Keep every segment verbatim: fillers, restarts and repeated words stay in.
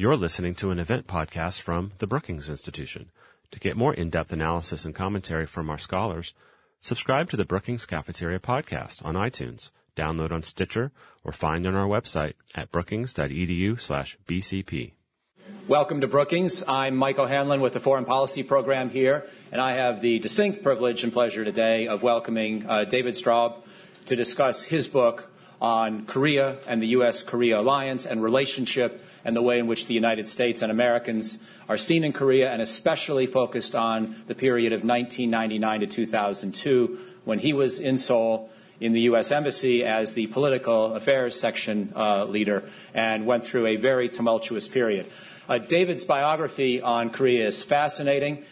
You're listening to an event podcast from the Brookings Institution. To get more in-depth analysis and commentary from our scholars, subscribe to the Brookings Cafeteria podcast on iTunes, download on Stitcher, or find on our website at brookings.edu slash BCP. Welcome to Brookings. I'm Mike O'Hanlon with the Foreign Policy Program here, and I have the distinct privilege and pleasure today of welcoming uh, David Straub to discuss his book on Korea and the U S Korea alliance and relationship and the way in which the United States and Americans are seen in Korea, and especially focused on the period of nineteen ninety-nine to two thousand two, when he was in Seoul in the U S Embassy as the political affairs section uh, leader and went through a very tumultuous period. Uh, David's biography on Korea is fascinating.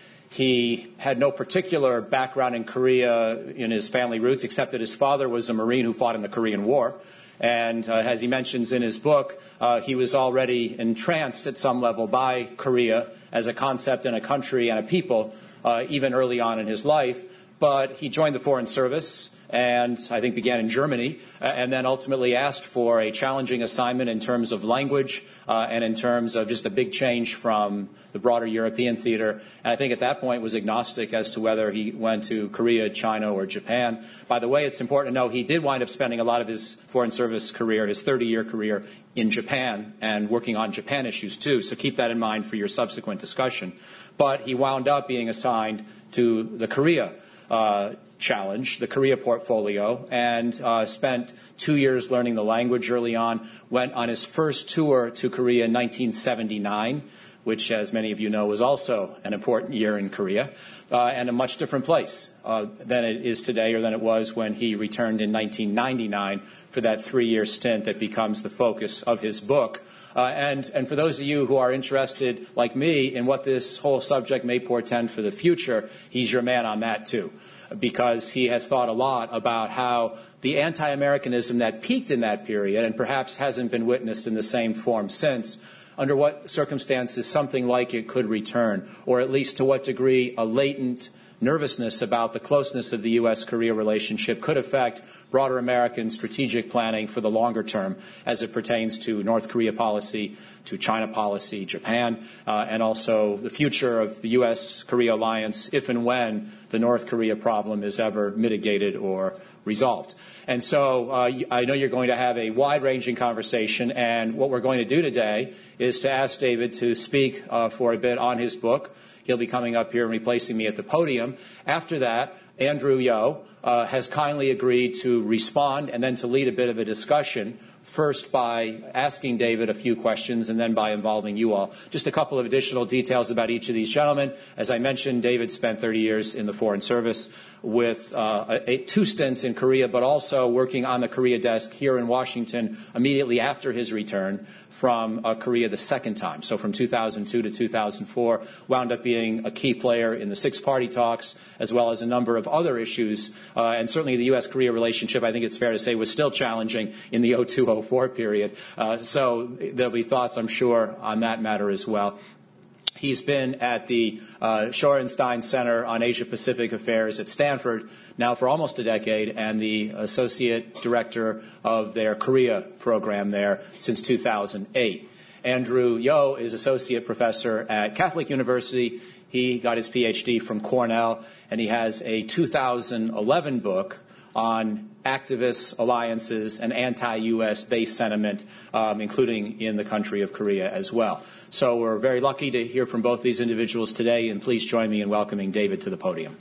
He had no particular background in Korea in his family roots, except that his father was a Marine who fought in the Korean War. And uh, as he mentions in his book, uh, he was already entranced at some level by Korea as a concept and a country and a people, uh, even early on in his life. But he joined the Foreign Service and I think began in Germany, uh, and then ultimately asked for a challenging assignment in terms of language uh, and in terms of just a big change from the broader European theater. And I think at that point was agnostic as to whether he went to Korea, China, or Japan. By the way, it's important to know he did wind up spending a lot of his Foreign Service career, his thirty-year career, in Japan and working on Japan issues too, so keep that in mind for your subsequent discussion. But he wound up being assigned to the Korea uh challenge, the Korea portfolio, and uh, spent two years learning the language early on, went on his first tour to Korea in nineteen seventy-nine, which, as many of you know, was also an important year in Korea, uh, and a much different place uh, than it is today or than it was when he returned in nineteen ninety-nine for that three-year stint that becomes the focus of his book. Uh, and, and for those of you who are interested, like me, in what this whole subject may portend for the future, he's your man on that, too, because he has thought a lot about how the anti-Americanism that peaked in that period and perhaps hasn't been witnessed in the same form since, under what circumstances something like it could return, or at least to what degree a latent nervousness about the closeness of the U S Korea relationship could affect broader American strategic planning for the longer term as it pertains to North Korea policy, to China policy, Japan, uh, and also the future of the U S Korea alliance if and when the North Korea problem is ever mitigated or resolved. And so uh, I know you're going to have a wide-ranging conversation, and what we're going to do today is to ask David to speak uh, for a bit on his book. He'll be coming up here and replacing me at the podium. After that, Andrew Yo uh, has kindly agreed to respond and then to lead a bit of a discussion, first by asking David a few questions and then by involving you all. Just a couple of additional details about each of these gentlemen. As I mentioned, David spent thirty years in the Foreign Service with uh, a, a, two stints in Korea, but also working on the Korea desk here in Washington immediately after his return from uh, Korea the second time. So from two thousand two to two thousand four, wound up being a key player in the six-party talks, as well as a number of other issues. Uh, and certainly the U S Korea relationship, I think it's fair to say, was still challenging in the oh two oh four period. Uh, so there'll be thoughts, I'm sure, on that matter as well. He's been at the uh, Shorenstein Center on Asia-Pacific Affairs at Stanford now for almost a decade, and the associate director of their Korea program there since two thousand eight. Andrew Yo is associate professor at Catholic University. He got his P H D from Cornell, and he has a two thousand eleven book on activists, alliances, and anti-U S based sentiment, um, including in the country of Korea as well. So we're very lucky to hear from both these individuals today, and please join me in welcoming David to the podium.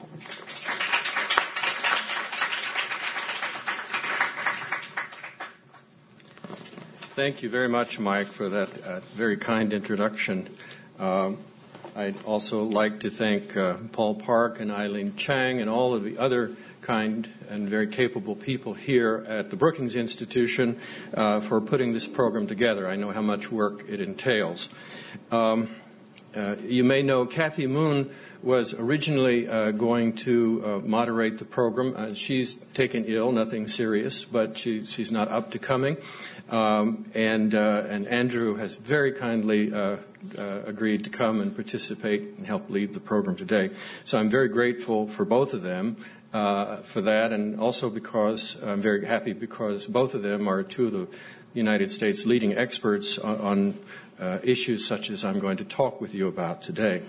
Thank you very much, Mike, for that uh, very kind introduction. Um, I'd also like to thank uh, Paul Park and Eileen Chang and all of the other kind and very capable people here at the Brookings Institution uh, for putting this program together. I know how much work it entails. Um, uh, you may know Kathy Moon was originally uh, going to uh, moderate the program. Uh, she's taken ill, nothing serious, but she, she's not up to coming. Um, and, uh, and Andrew has very kindly uh, uh, agreed to come and participate and help lead the program today. So I'm very grateful for both of them uh, for that, and also because I'm very happy because both of them are two of the United States leading experts on, on uh, issues such as I'm going to talk with you about today.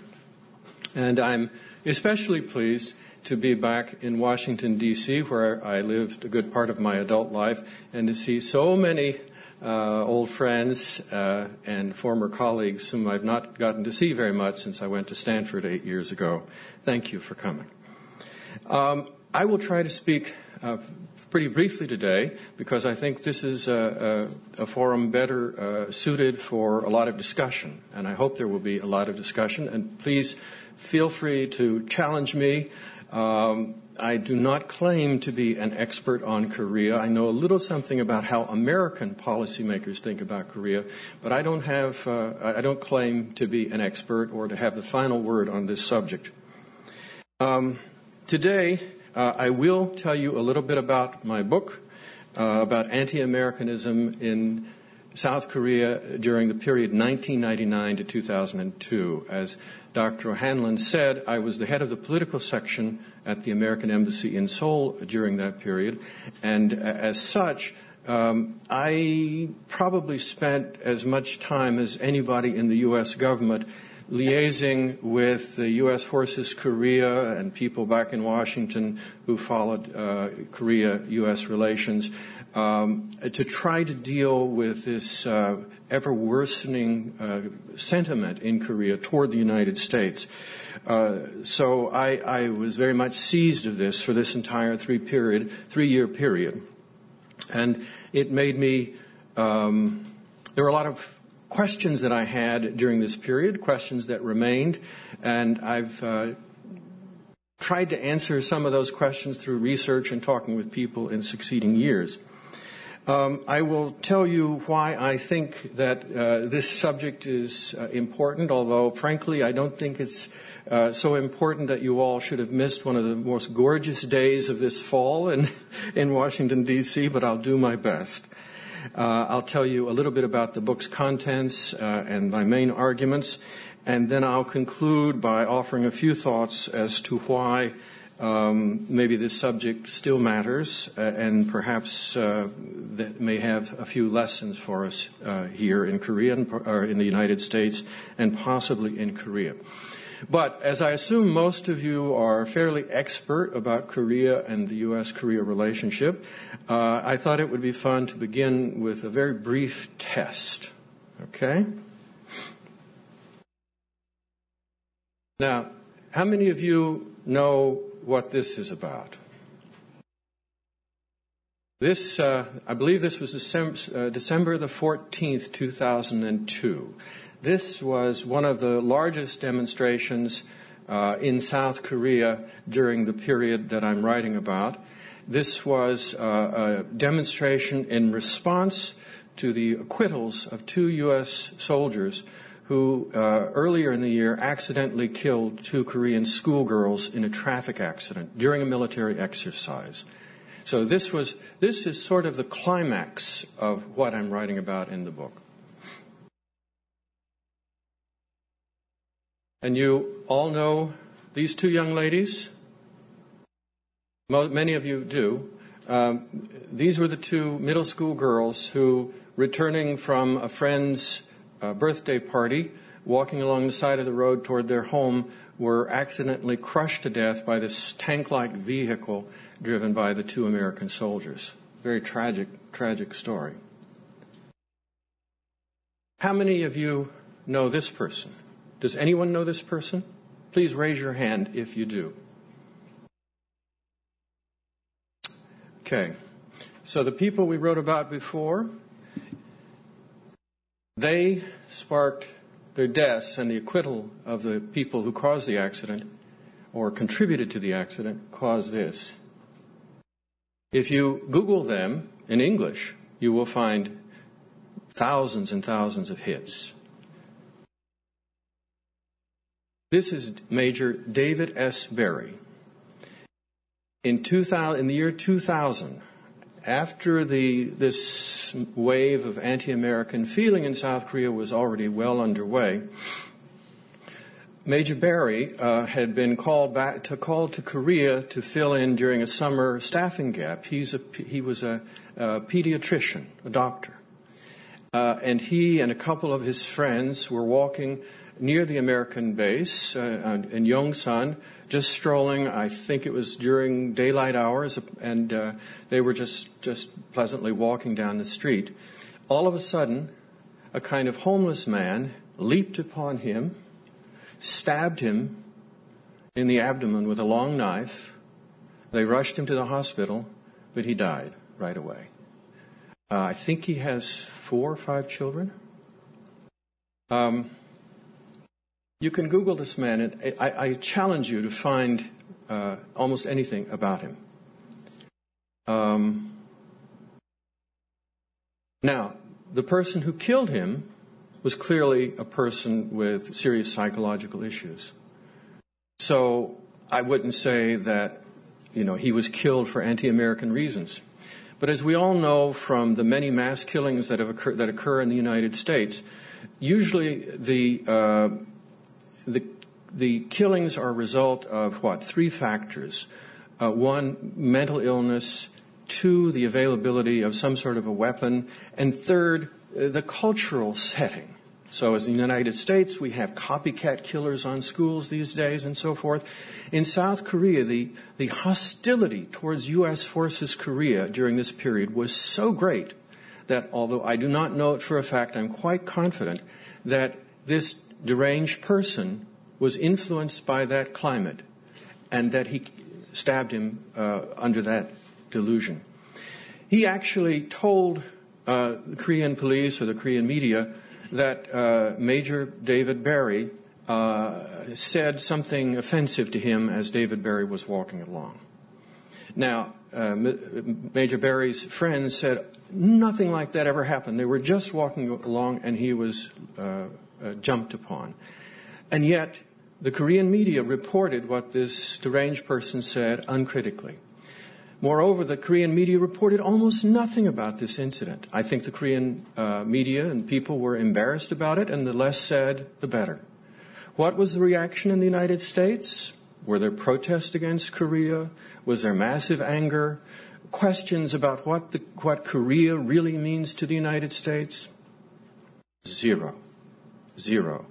And I'm especially pleased to be back in Washington, D C, where I lived a good part of my adult life, and to see so many uh, old friends uh, and former colleagues whom I've not gotten to see very much since I went to Stanford eight years ago. Thank you for coming. Um, I will try to speak uh, pretty briefly today, because I think this is a, a, a forum better uh, suited for a lot of discussion, and I hope there will be a lot of discussion. And please feel free to challenge me. Um, I do not claim to be an expert on Korea. I know a little something about how American policymakers think about Korea, but I don't have, uh, I don't claim to be an expert or to have the final word on this subject. Um, today, Uh, I will tell you a little bit about my book, uh, about anti-Americanism in South Korea during the period nineteen ninety-nine to two thousand two. As Doctor O'Hanlon said, I was the head of the political section at the American Embassy in Seoul during that period, and uh, as such, um, I probably spent as much time as anybody in the U S government liaising with the U S Forces Korea and people back in Washington who followed uh, Korea-U S relations um, to try to deal with this uh, ever-worsening uh, sentiment in Korea toward the United States. Uh, so I, I was very much seized of this for this entire three period, three-year period. And it made me, um, there were a lot of questions that I had during this period, questions that remained, and I've uh, tried to answer some of those questions through research and talking with people in succeeding years. Um, I will tell you why I think that uh, this subject is uh, important, although, frankly, I don't think it's uh, so important that you all should have missed one of the most gorgeous days of this fall in, in Washington, D C, but I'll do my best. Uh, I'll tell you a little bit about the book's contents uh, and my main arguments, and then I'll conclude by offering a few thoughts as to why um, maybe this subject still matters uh, and perhaps uh, that may have a few lessons for us uh, here in Korea, or in the United States, and possibly in Korea. But as I assume most of you are fairly expert about Korea and the U S Korea relationship, uh, I thought it would be fun to begin with a very brief test. Okay? Now, how many of you know what this is about? This, uh, I believe this was December, uh, December the fourteenth, two thousand two. This was one of the largest demonstrations uh, in South Korea during the period that I'm writing about. This was uh, a demonstration in response to the acquittals of two U S soldiers who uh, earlier in the year accidentally killed two Korean schoolgirls in a traffic accident during a military exercise. So this was this is sort of the climax of what I'm writing about in the book. And you all know these two young ladies? Many of you do. Um, these were the two middle school girls who, returning from a friend's uh, birthday party, walking along the side of the road toward their home, were accidentally crushed to death by this tank-like vehicle driven by the two American soldiers. Very tragic, tragic story. How many of you know this person? Does anyone know this person? Please raise your hand if you do. Okay. So the people we wrote about before, they sparked their deaths and the acquittal of the people who caused the accident or contributed to the accident caused this. If you Google them in English, you will find thousands and thousands of hits. This is Major David S. Berry. In, two thousand, in the year two thousand, after the, this wave of anti-American feeling in South Korea was already well underway, Major Berry uh, had been called back to called to Korea to fill in during a summer staffing gap. He's a, he was a, a pediatrician, a doctor. Uh, and he and a couple of his friends were walking near the American base uh, in Yongsan, just strolling. I think it was during daylight hours, and uh, they were just, just pleasantly walking down the street. All of a sudden, a kind of homeless man leaped upon him, stabbed him in the abdomen with a long knife. They rushed him to the hospital, but he died right away. Uh, I think he has four or five children. Um, you can Google this man, and I, I challenge you to find uh, almost anything about him. Um, now, the person who killed him was clearly a person with serious psychological issues. So I wouldn't say that, you know, he was killed for anti-American reasons. But as we all know from the many mass killings that have occur, that occur in the United States, usually the uh, the the killings are a result of what? Three factors. Uh, one, mental illness. Two, the availability of some sort of a weapon. And third, uh, the cultural setting. So as in the United States, we have copycat killers on schools these days and so forth. In South Korea, the, the hostility towards U S forces Korea during this period was so great that, although I do not know it for a fact, I'm quite confident that this deranged person was influenced by that climate and that he stabbed him uh, under that delusion. He actually told uh, the Korean police or the Korean media that uh, Major David Berry uh, said something offensive to him as David Berry was walking along. Now, uh, Major Berry's friends said nothing like that ever happened. They were just walking along and he was uh, uh, jumped upon. And yet, the Korean media reported what this deranged person said uncritically. Moreover, the Korean media reported almost nothing about this incident. I think the Korean uh, media and people were embarrassed about it, and the less said, the better. What was the reaction in the United States? Were there protests against Korea? Was there massive anger? Questions about what, the, what Korea really means to the United States? Zero. Zero.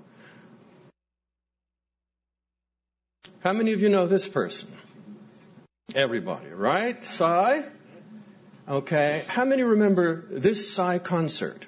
How many of you know this person? Everybody, right? Psy? Okay. How many remember this Psy concert?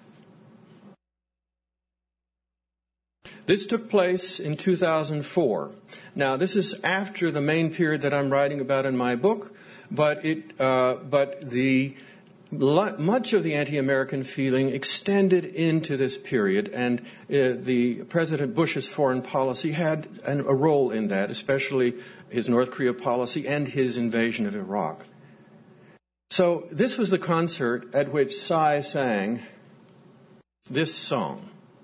This took place in two thousand four. Now, this is after the main period that I'm writing about in my book, but it, uh, but the much of the anti-American feeling extended into this period, and uh, the President Bush's foreign policy had an, a role in that, especially his North Korea policy and his invasion of Iraq. So this was the concert at which Psy sang this song.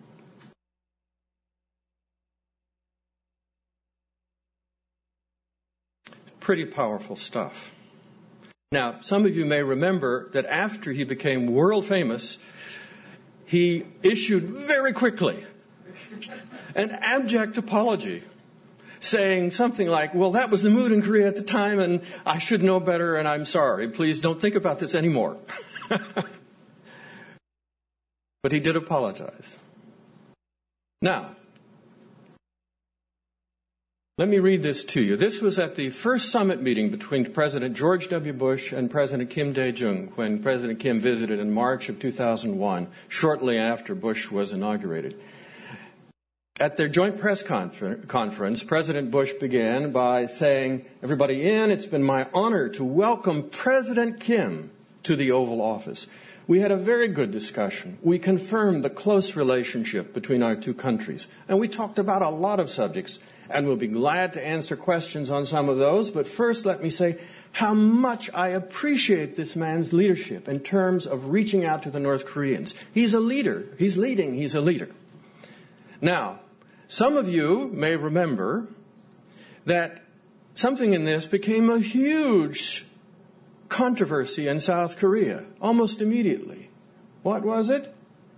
Pretty powerful stuff. Now, some of you may remember that after he became world famous, he issued very quickly an abject apology, saying something like, well, that was the mood in Korea at the time, and I should know better, and I'm sorry. Please don't think about this anymore. But he did apologize. Now, let me read this to you. This was at the first summit meeting between President George W. Bush and President Kim Dae-jung when President Kim visited in March of two thousand one, shortly after Bush was inaugurated. At their joint press confer- conference, President Bush began by saying, everybody in, it's been my honor to welcome President Kim to the Oval Office. We had a very good discussion. We confirmed the close relationship between our two countries. And we talked about a lot of subjects. And we'll be glad to answer questions on some of those. But first, let me say how much I appreciate this man's leadership in terms of reaching out to the North Koreans. He's a leader. He's leading. He's a leader. Now, some of you may remember that something in this became a huge controversy in South Korea almost immediately. What was it?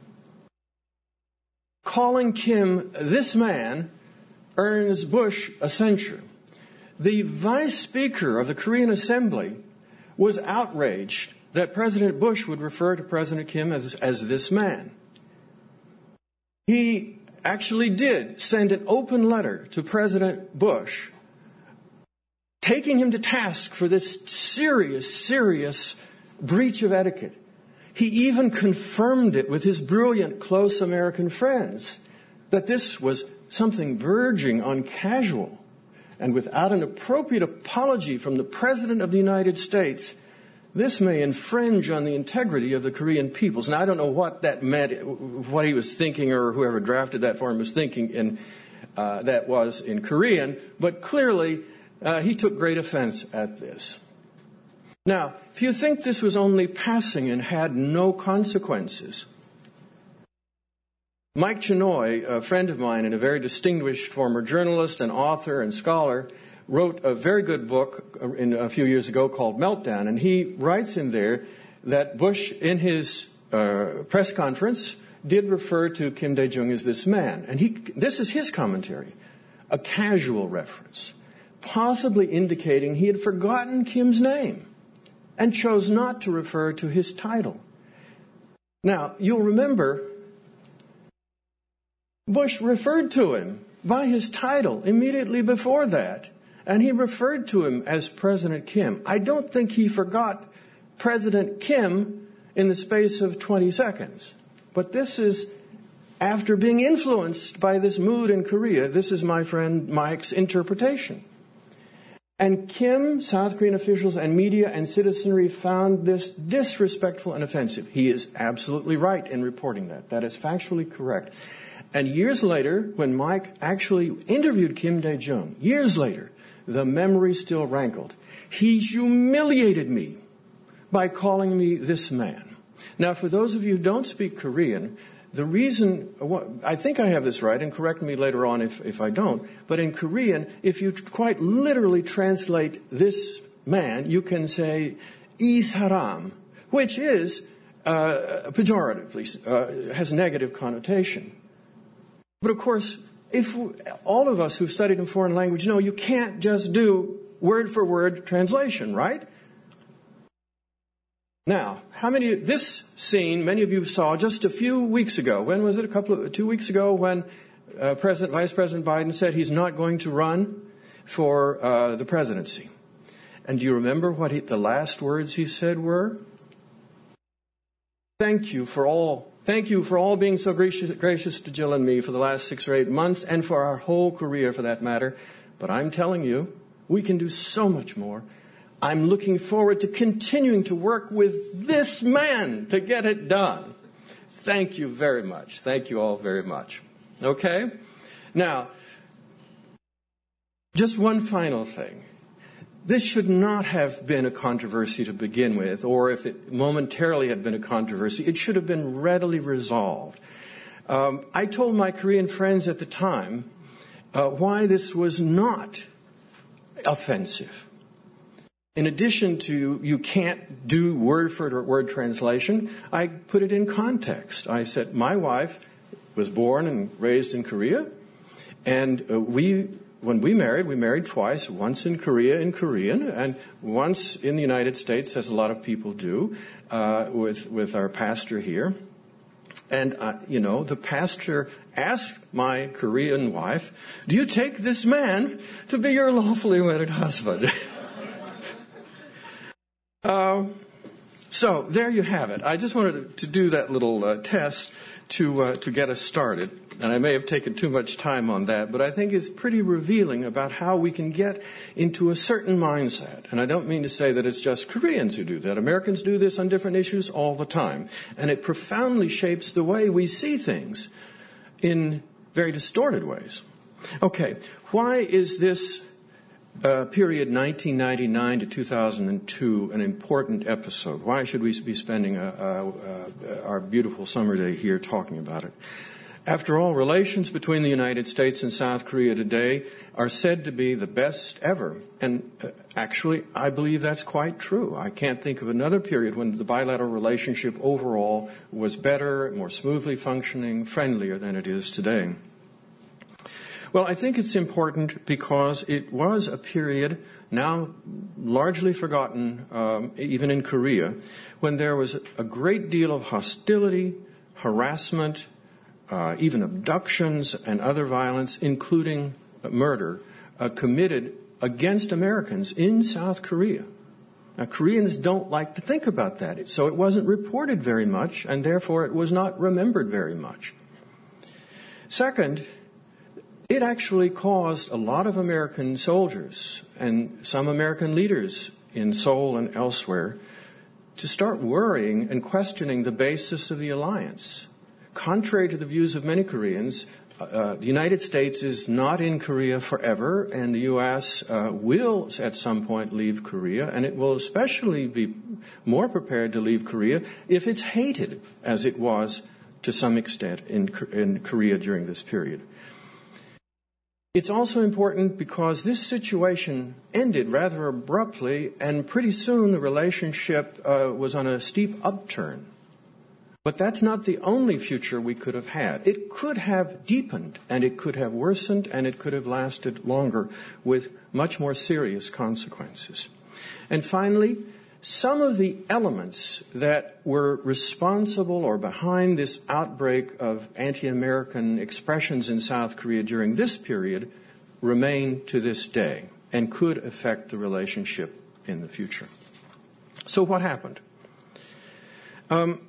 Calling Kim this man earns Bush a censure. The vice speaker of the Korean Assembly was outraged that President Bush would refer to President Kim as, as this man. he actually did send an open letter to President Bush, taking him to task for this serious, serious breach of etiquette. He even confirmed it with his brilliant, close American friends, that this was something verging on casual. And without an appropriate apology from the President of the United States, this may infringe on the integrity of the Korean peoples. And I don't know what that meant, what he was thinking, or whoever drafted that for him was thinking in, uh, that was in Korean, but clearly uh, he took great offense at this. Now, if you think this was only passing and had no consequences, Mike Chenoy, a friend of mine and a very distinguished former journalist and author and scholar, wrote a very good book in, a few years ago called Meltdown, and he writes in there that Bush, in his uh, press conference, did refer to Kim Dae-jung as this man. And he, this is his commentary, a casual reference, possibly indicating he had forgotten Kim's name and chose not to refer to his title. Now, you'll remember Bush referred to him by his title immediately before that, and he referred to him as President Kim. I don't think he forgot President Kim in the space of twenty seconds. But this is after being influenced by this mood in Korea. This is my friend Mike's interpretation. And Kim, South Korean officials and media and citizenry found this disrespectful and offensive. He is absolutely right in reporting that. That is factually correct. And years later, when Mike actually interviewed Kim Dae-jung, years later, the memory still rankled. He humiliated me by calling me this man. Now, for those of you who don't speak Korean, the reason, I think I have this right, and correct me later on if, if I don't, but in Korean, if you quite literally translate this man, you can say, 이 사람, which is uh, pejoratively, uh, has negative connotation. But of course, if we, all of us who've studied in foreign language know you can't just do word for word translation, right? Now, how many, this scene, many of you saw just a few weeks ago. When was it? A couple of, two weeks ago when uh, President, Vice President Biden said he's not going to run for uh, the presidency. And do you remember what he, the last words he said were? Thank you for all, thank you for all being so gracious, gracious to Jill and me for the last six or eight months and for our whole career for that matter. But I'm telling you, we can do so much more. I'm looking forward to continuing to work with this man to get it done. Thank you very much. Thank you all very much. Okay? Now, just one final thing. This should not have been a controversy to begin with, or if it momentarily had been a controversy, it should have been readily resolved. Um, I told my Korean friends at the time uh, why this was not offensive. In addition to you can't do word for word translation, I put it in context. I said, my wife was born and raised in Korea, and uh, we, when we married, we married twice, once in Korea in Korean, and once in the United States, as a lot of people do, uh, with, with our pastor here. And, uh, you know, the pastor asked my Korean wife, do you take this man to be your lawfully wedded husband? Uh, so there you have it. I just wanted to do that little uh, test to uh, to get us started. And I may have taken too much time on that, but I think it's pretty revealing about how we can get into a certain mindset. And I don't mean to say that it's just Koreans who do that. Americans do this on different issues all the time. And it profoundly shapes the way we see things in very distorted ways. Okay, why is this Uh, period nineteen ninety-nine to two thousand two, an important episode? Why should we be spending a, a, a, our beautiful summer day here talking about it? After all, relations between the United States and South Korea today are said to be the best ever. And uh, actually, I believe that's quite true. I can't think of another period when the bilateral relationship overall was better, more smoothly functioning, friendlier than it is today. Well, I think it's important because it was a period, now largely forgotten, um, even in Korea, when there was a great deal of hostility, harassment, uh, even abductions and other violence, including murder, uh, committed against Americans in South Korea. Now, Koreans don't like to think about that, so it wasn't reported very much, and therefore it was not remembered very much. Second, it actually caused a lot of American soldiers and some American leaders in Seoul and elsewhere to start worrying and questioning the basis of the alliance. Contrary to the views of many Koreans, uh, the United States is not in Korea forever, and the U S uh, will at some point leave Korea, and it will especially be more prepared to leave Korea if it's hated, as it was to some extent in, in Korea during this period. It's also important because this situation ended rather abruptly, and pretty soon the relationship uh, was on a steep upturn. But that's not the only future we could have had. It could have deepened, and it could have worsened, and it could have lasted longer with much more serious consequences. And finally, some of the elements that were responsible or behind this outbreak of anti-American expressions in South Korea during this period remain to this day and could affect the relationship in the future. So what happened? Um,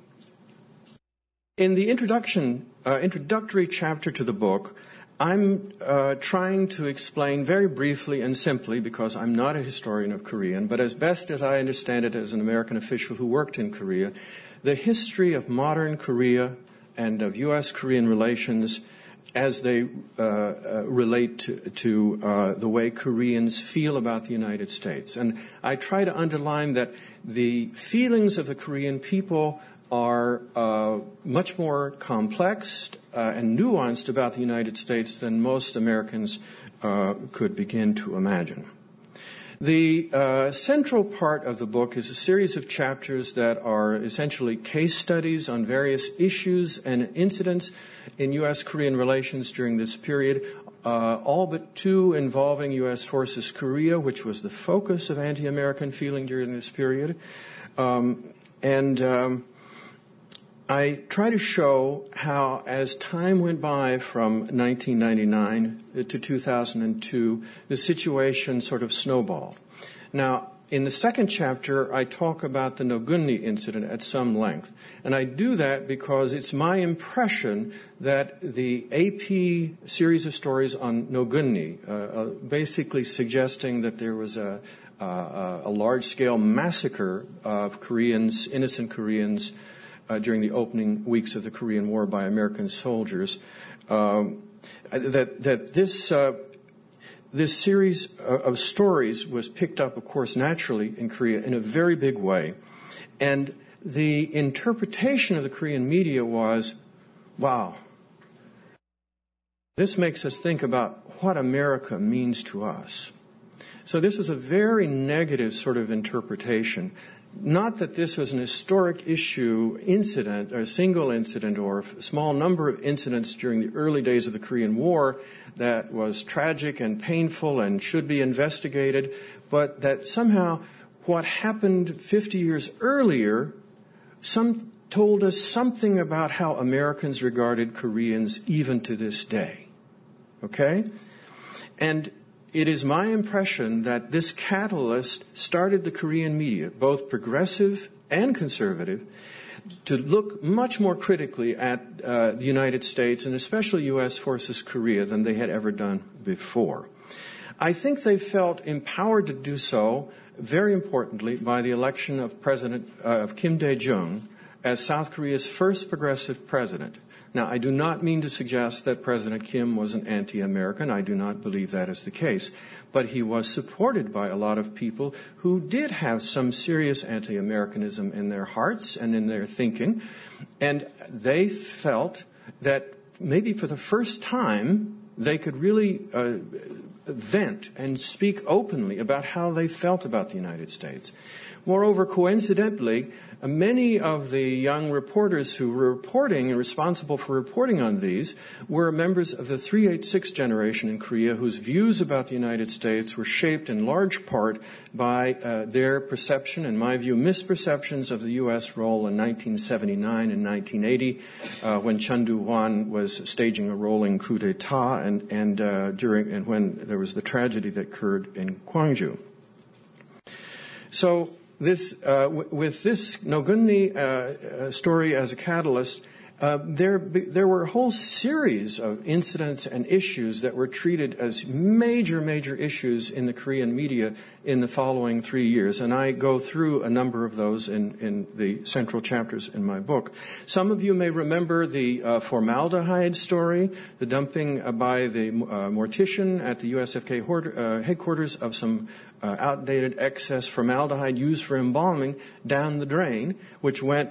in the introduction, uh, introductory chapter to the book, I'm uh, trying to explain very briefly and simply, because I'm not a historian of Korean, but as best as I understand it as an American official who worked in Korea, the history of modern Korea and of U S Korean relations as they uh, uh, relate to, to uh, the way Koreans feel about the United States. And I try to underline that the feelings of the Korean people are uh, much more complex uh, and nuanced about the United States than most Americans uh, could begin to imagine. The uh, central part of the book is a series of chapters that are essentially case studies on various issues and incidents in U S-Korean relations during this period, uh, all but two involving U S Forces Korea, which was the focus of anti-American feeling during this period. Um, and um, I try to show how, as time went by from nineteen ninety-nine to two thousand two, the situation sort of snowballed. Now, in the second chapter, I talk about the Nogunni incident at some length. And I do that because it's my impression that the A P series of stories on Nogunni, uh, uh, basically suggesting that there was a, uh, a large-scale massacre of Koreans, innocent Koreans, Uh, during the opening weeks of the Korean War by American soldiers, um, that that this uh, this series of stories was picked up, of course, naturally in Korea in a very big way, and the interpretation of the Korean media was, "Wow, this makes us think about what America means to us." So this was a very negative sort of interpretation. Not that this was an historic issue incident, or a single incident, or a small number of incidents during the early days of the Korean War that was tragic and painful and should be investigated, but that somehow what happened fifty years earlier some told us something about how Americans regarded Koreans even to this day. Okay? And it is my impression that this catalyst started the Korean media, both progressive and conservative, to look much more critically at uh, the United States and especially U S Forces Korea than they had ever done before. I think they felt empowered to do so, very importantly, by the election of President uh, of Kim Dae-jung as South Korea's first progressive president. Now, I do not mean to suggest that President Kim was an anti-American. I do not believe that is the case. But he was supported by a lot of people who did have some serious anti-Americanism in their hearts and in their thinking. And they felt that maybe for the first time they could really uh, vent and speak openly about how they felt about the United States. Moreover, coincidentally, many of the young reporters who were reporting and responsible for reporting on these were members of the three eighty-six generation in Korea, whose views about the United States were shaped in large part by uh, their perception, in my view, misperceptions of the U S role in nineteen seventy-nine and nineteen eighty, uh, when Chun Doo-hwan was staging a rolling coup d'etat, and, and uh, during and when there was the tragedy that occurred in Gwangju. So, This, uh, w- with this Nogunni uh, uh, story as a catalyst, uh, there there were a whole series of incidents and issues that were treated as major, major issues in the Korean media in the following three years. And I go through a number of those in, in the central chapters in my book. Some of you may remember the uh, formaldehyde story, the dumping uh, by the uh, mortician at the U S F K hoard, uh, headquarters of some Uh, outdated excess formaldehyde used for embalming down the drain, which went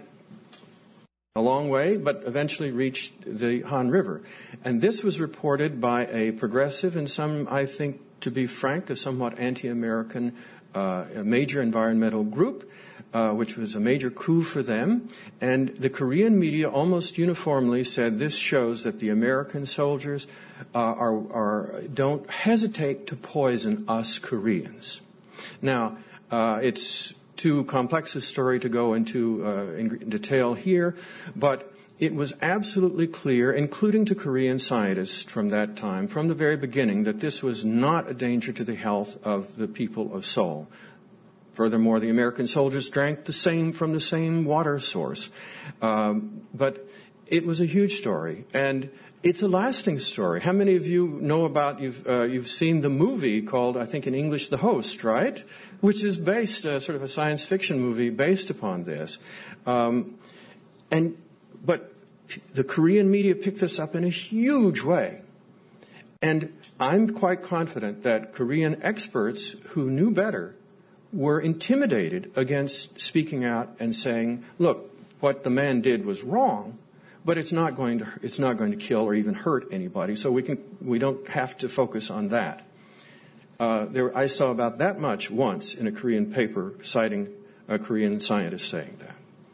a long way, but eventually reached the Han River. And this was reported by a progressive and some, I think, to be frank, a somewhat anti-American uh, a major environmental group, uh, which was a major coup for them. And the Korean media almost uniformly said this shows that the American soldiers uh, are, are don't hesitate to poison us Koreans. Now, uh, it's too complex a story to go into uh, in detail here, but it was absolutely clear, including to Korean scientists from that time, from the very beginning, that this was not a danger to the health of the people of Seoul. Furthermore, the American soldiers drank the same from the same water source. Um, but it was a huge story, and it's a lasting story. How many of you know about, you've, uh, you've seen the movie called, I think in English, The Host, right? Which is based, uh, sort of a science fiction movie based upon this. Um, and, but the Korean media picked this up in a huge way. And I'm quite confident that Korean experts who knew better were intimidated against speaking out and saying, look, what the man did was wrong, but it's not going to it's not going to kill or even hurt anybody. So we can we don't have to focus on that. Uh, there, I saw about that much once in a Korean paper citing a Korean scientist saying that.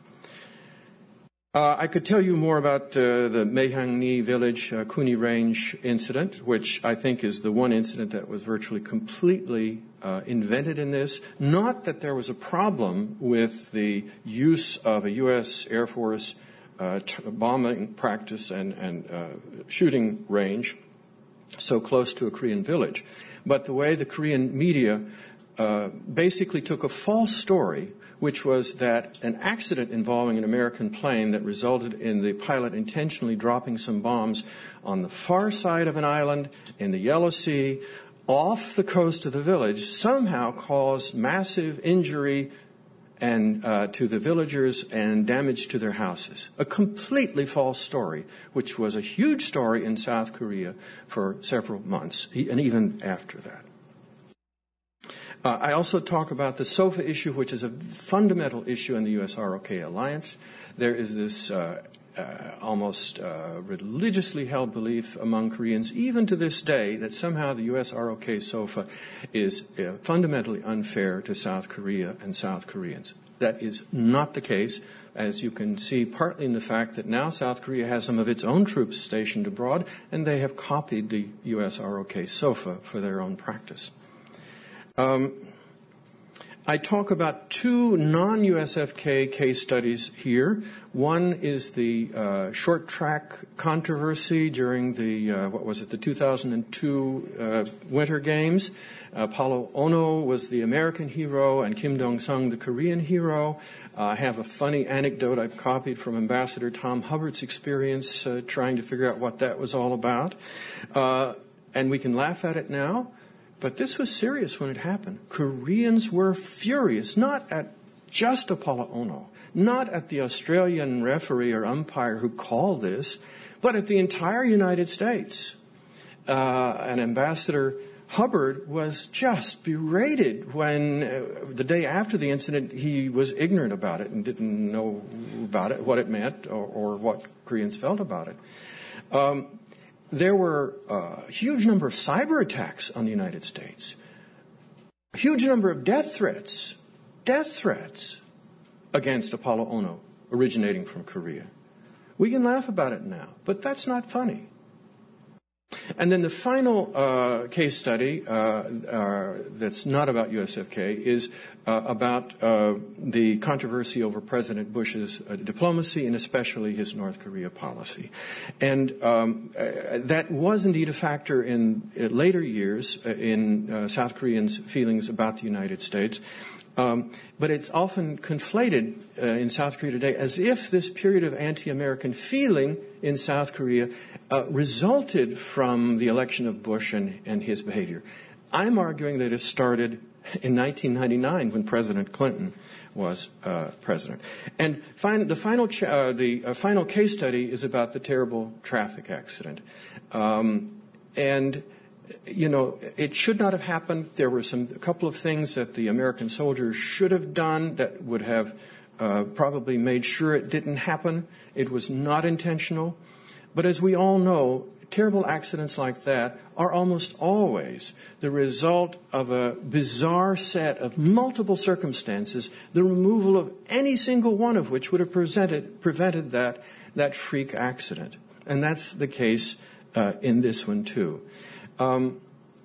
Uh, I could tell you more about uh, the Maehangni Village uh, Kuni Range incident, which I think is the one incident that was virtually completely uh, invented in this. Not that there was a problem with the use of a U S Air Force Uh, t- bombing practice and, and uh, shooting range so close to a Korean village. But the way the Korean media uh, basically took a false story, which was that an accident involving an American plane that resulted in the pilot intentionally dropping some bombs on the far side of an island in the Yellow Sea off the coast of the village somehow caused massive injury and uh, to the villagers and damage to their houses. A completely false story, which was a huge story in South Korea for several months, and even after that. Uh, I also talk about the SOFA issue, which is a fundamental issue in the U S R O K alliance. There is this uh, uh, almost uh, religiously held belief among Koreans, even to this day, that somehow the U S R O K SOFA is uh, fundamentally unfair to South Korea and South Koreans. That is not the case, as you can see partly in the fact that now South Korea has some of its own troops stationed abroad, and they have copied the U S R O K SOFA for their own practice. Um, I talk about two non-U S F K case studies here. One is the uh, short track controversy during the, uh, what was it, the two thousand two uh, Winter Games. Uh, Apollo Ono was the American hero and Kim Dong-sung the Korean hero. Uh, I have a funny anecdote I've copied from Ambassador Tom Hubbard's experience uh, trying to figure out what that was all about. Uh, and we can laugh at it now. But this was serious when it happened. Koreans were furious, not at just Apollo Ono, not at the Australian referee or umpire who called this, but at the entire United States. Uh, and Ambassador Hubbard was just berated when, uh, the day after the incident, he was ignorant about it and didn't know about it, what it meant, or, or what Koreans felt about it. Um, there were a huge number of cyber attacks on the United States, a huge number of death threats, death threats against Apollo Ono originating from Korea. We can laugh about it now, but that's not funny. And then the final uh, case study uh, uh, that's not about U S F K is uh, about uh, the controversy over President Bush's uh, diplomacy and especially his North Korea policy. And um, uh, that was indeed a factor in uh, later years uh, in uh, South Koreans' feelings about the United States. Um, but it's often conflated uh, in South Korea today as if this period of anti-American feeling in South Korea uh, resulted from the election of Bush and, and his behavior. I'm arguing that it started in nineteen ninety-nine when President Clinton was uh, president. And fin- the final ch- uh, the uh, final case study is about the terrible traffic accident. Um, and You know, it should not have happened. There were some a couple of things that the American soldiers should have done that would have uh, probably made sure it didn't happen. It was not intentional. But as we all know, terrible accidents like that are almost always the result of a bizarre set of multiple circumstances, the removal of any single one of which would have presented, prevented that, that freak accident. And that's the case uh, in this one, too. Um,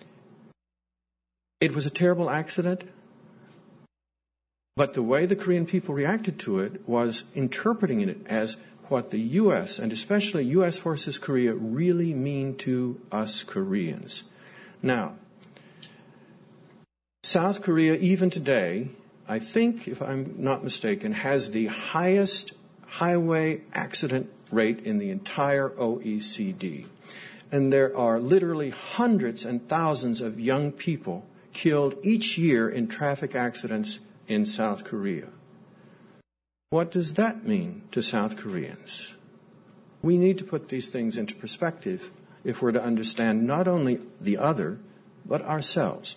it was a terrible accident, but the way the Korean people reacted to it was interpreting it as what the U S, and especially U S Forces Korea, really mean to us Koreans. Now, South Korea, even today, I think, if I'm not mistaken, has the highest highway accident rate in the entire O E C D. And there are literally hundreds and thousands of young people killed each year in traffic accidents in South Korea. What does that mean to South Koreans? We need to put these things into perspective if we're to understand not only the other, but ourselves.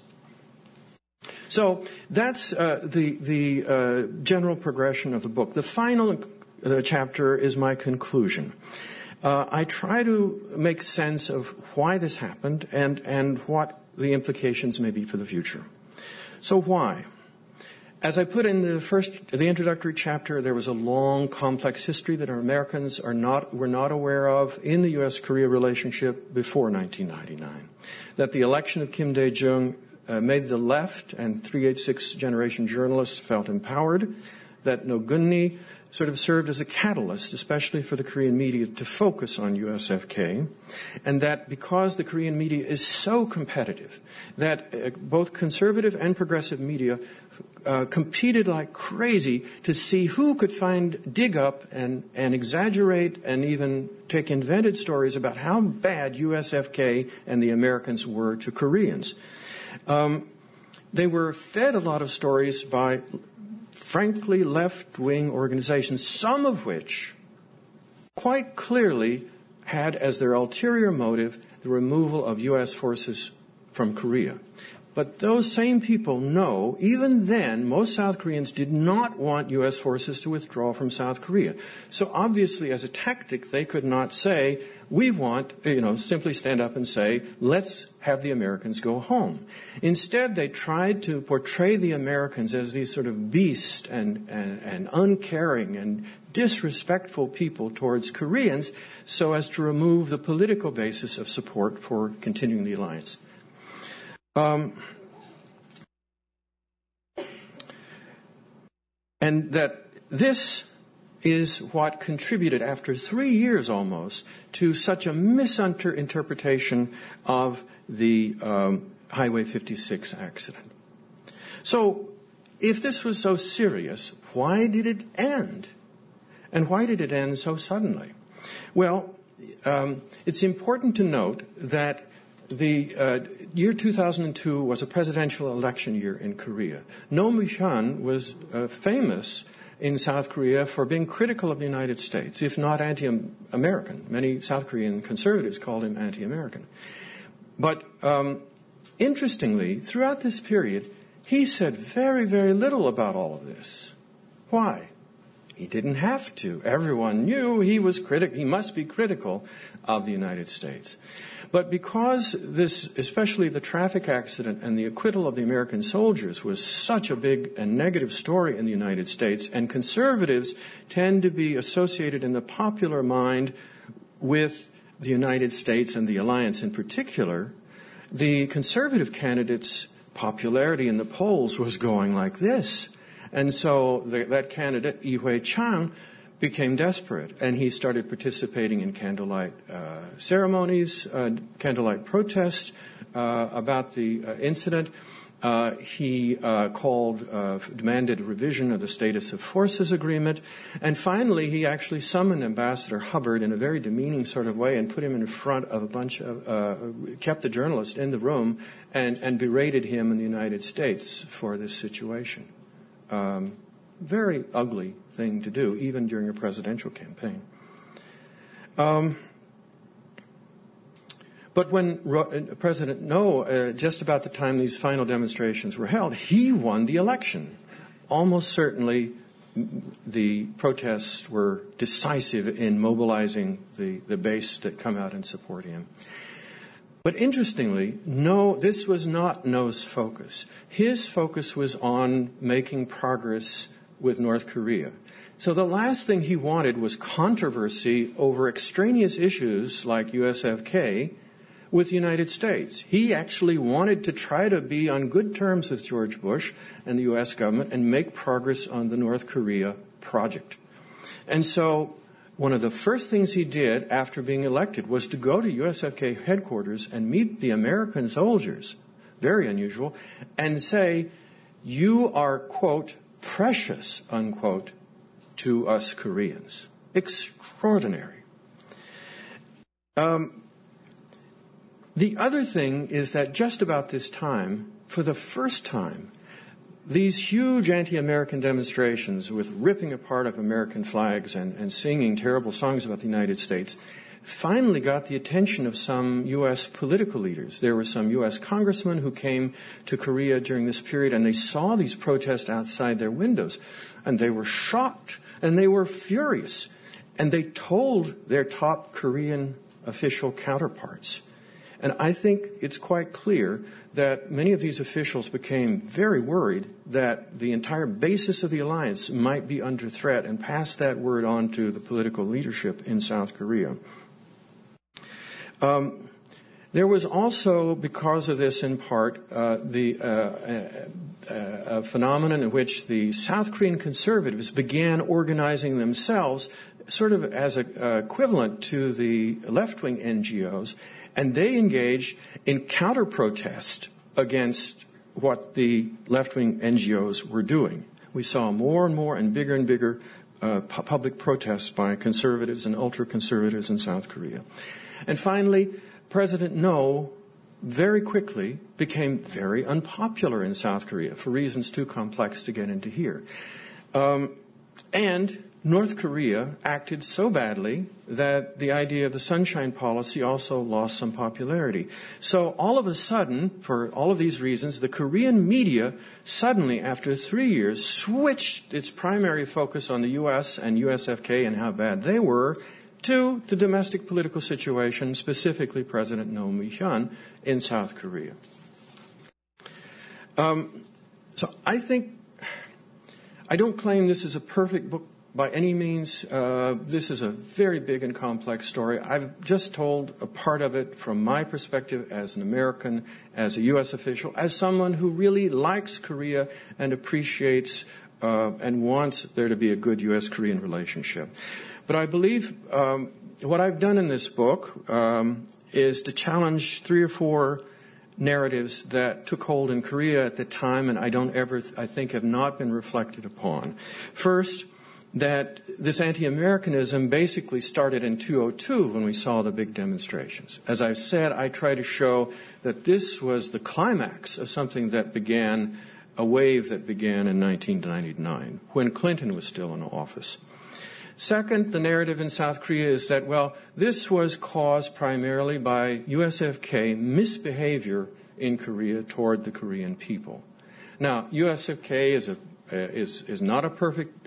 So that's uh, the, the uh, general progression of the book. The final uh, chapter is my conclusion. Uh, I try to make sense of why this happened and, and what the implications may be for the future. So why? As I put in the first, the introductory chapter, there was a long, complex history that our Americans are not, were not aware of in the U S Korea relationship before nineteen ninety-nine. That the election of Kim Dae-jung uh, made the left and three eighty-six generation journalists felt empowered. That No Gunni sort of served as a catalyst, especially for the Korean media, to focus on U S F K, and that because the Korean media is so competitive, that uh, both conservative and progressive media uh, competed like crazy to see who could find, dig up, and, and exaggerate, and even take invented stories about how bad U S F K and the Americans were to Koreans. Um, they were fed a lot of stories by frankly left-wing organizations, some of which quite clearly had as their ulterior motive the removal of U S forces from Korea. But those same people know, even then, most South Koreans did not want U S forces to withdraw from South Korea. So obviously, as a tactic, they could not say, we want, you know, simply stand up and say, let's have the Americans go home. Instead, they tried to portray the Americans as these sort of beast and, and, and uncaring and disrespectful people towards Koreans so as to remove the political basis of support for continuing the alliance. Um, and that this is what contributed, after three years almost, to such a misinterpretation of the um, Highway fifty-six accident. So, if this was so serious, why did it end? And why did it end so suddenly? Well, um, it's important to note that the uh, year two thousand two was a presidential election year in Korea. Roh Moo-hyun was uh, famous in South Korea for being critical of the United States, if not anti-American. Many South Korean conservatives called him anti-American. But um, interestingly, throughout this period, he said very, very little about all of this. Why? He didn't have to. Everyone knew he was criti- he must be critical of the United States. But because this, especially the traffic accident and the acquittal of the American soldiers, was such a big and negative story in the United States, and conservatives tend to be associated in the popular mind with the United States and the alliance in particular, the conservative candidate's popularity in the polls was going like this. And so the, that candidate, Yi-Hui Chang, became desperate, and he started participating in candlelight uh, ceremonies, uh, candlelight protests uh, about the uh, incident. Uh, he uh, called, uh, demanded a revision of the Status of Forces Agreement, and finally he actually summoned Ambassador Hubbard in a very demeaning sort of way and put him in front of a bunch of, uh, kept the journalist in the room and, and berated him in the United States for this situation. Um, very ugly thing to do, even during a presidential campaign. Um, but when Ro- President No, uh, just about the time these final demonstrations were held, he won the election. Almost certainly the protests were decisive in mobilizing the, the base that come out and support him. But interestingly, No, this was not No's focus. His focus was on making progress with North Korea. So the last thing he wanted was controversy over extraneous issues like U S F K with the United States. He actually wanted to try to be on good terms with George Bush and the U S government and make progress on the North Korea project. And so one of the first things he did after being elected was to go to U S F K headquarters and meet the American soldiers, very unusual, and say, you are, quote, precious, unquote, to us Koreans. Extraordinary. Um, the other thing is that just about this time, for the first time, these huge anti-American demonstrations with ripping apart of American flags and, and singing terrible songs about the United States finally got the attention of some U S political leaders. There were some U S congressmen who came to Korea during this period, and they saw these protests outside their windows, and they were shocked, and they were furious, and they told their top Korean official counterparts. And I think it's quite clear that many of these officials became very worried that the entire basis of the alliance might be under threat, and passed that word on to the political leadership in South Korea. Um, there was also, because of this in part, uh, the uh, uh, uh, phenomenon in which the South Korean conservatives began organizing themselves sort of as an uh, equivalent to the left-wing N G Os, and they engaged in counter-protest against what the left-wing N G Os were doing. We saw more and more and bigger and bigger uh, pu- public protests by conservatives and ultra-conservatives in South Korea. And finally, President No very quickly became very unpopular in South Korea for reasons too complex to get into here. Um, and North Korea acted so badly that the idea of the Sunshine Policy also lost some popularity. So all of a sudden, for all of these reasons, the Korean media suddenly, after three years, switched its primary focus on the U S and U S F K and how bad they were to the domestic political situation, specifically President No Mu-hyun in South Korea. Um, so I think, I don't claim this is a perfect book by any means. Uh, this is a very big and complex story. I've just told a part of it from my perspective as an American, as a U S official, as someone who really likes Korea and appreciates uh, and wants there to be a good U S Korean relationship. But I believe um, what I've done in this book um, is to challenge three or four narratives that took hold in Korea at the time, and I don't ever, th- I think, have not been reflected upon. First, that this anti-Americanism basically started in two thousand two when we saw the big demonstrations. As I said, I try to show that this was the climax of something that began, a wave that began in nineteen ninety-nine, when Clinton was still in office. Second, the narrative in South Korea is that, well, this was caused primarily by U S F K misbehavior in Korea toward the Korean people. Now, U S F K is a, uh, is, is not a perfect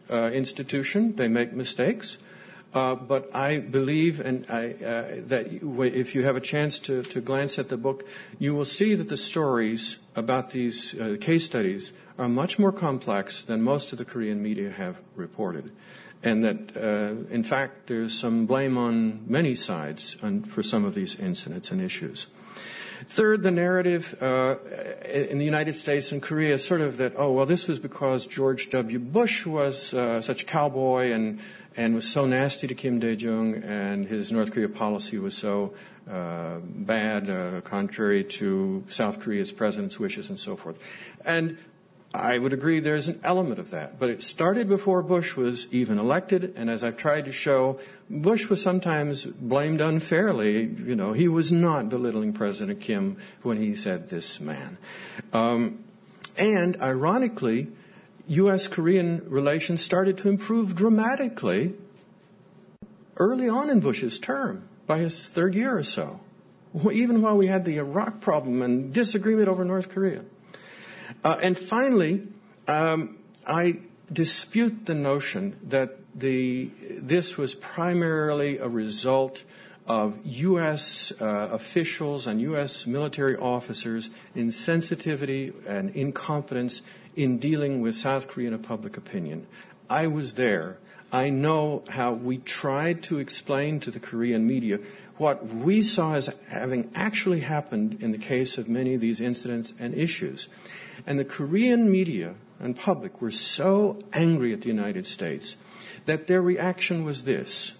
uh, institution. They make mistakes. Uh, but I believe and I, uh, that if you have a chance to, to glance at the book, you will see that the stories about these uh, case studies are much more complex than most of the Korean media have reported. And that, uh, in fact, there's some blame on many sides on, for some of these incidents and issues. Third, the narrative uh, in the United States and Korea is sort of that, oh, well, this was because George W. Bush was uh, such a cowboy and and was so nasty to Kim Dae-jung, and his North Korea policy was so uh, bad, uh, contrary to South Korea's president's wishes and so forth. And I would agree there's an element of that. But it started before Bush was even elected, and as I've tried to show, Bush was sometimes blamed unfairly. You know, he was not belittling President Kim when he said this man. Um, and ironically, U S-Korean relations started to improve dramatically early on in Bush's term, by his third year or so, even while we had the Iraq problem and disagreement over North Korea. Uh, and finally, um, I dispute the notion that the this was primarily a result of U S uh, officials and U S military officers' insensitivity and incompetence in dealing with South Korean public opinion. I was there. I know how we tried to explain to the Korean media what we saw as having actually happened in the case of many of these incidents and issues. And the Korean media and public were so angry at the United States that their reaction was this: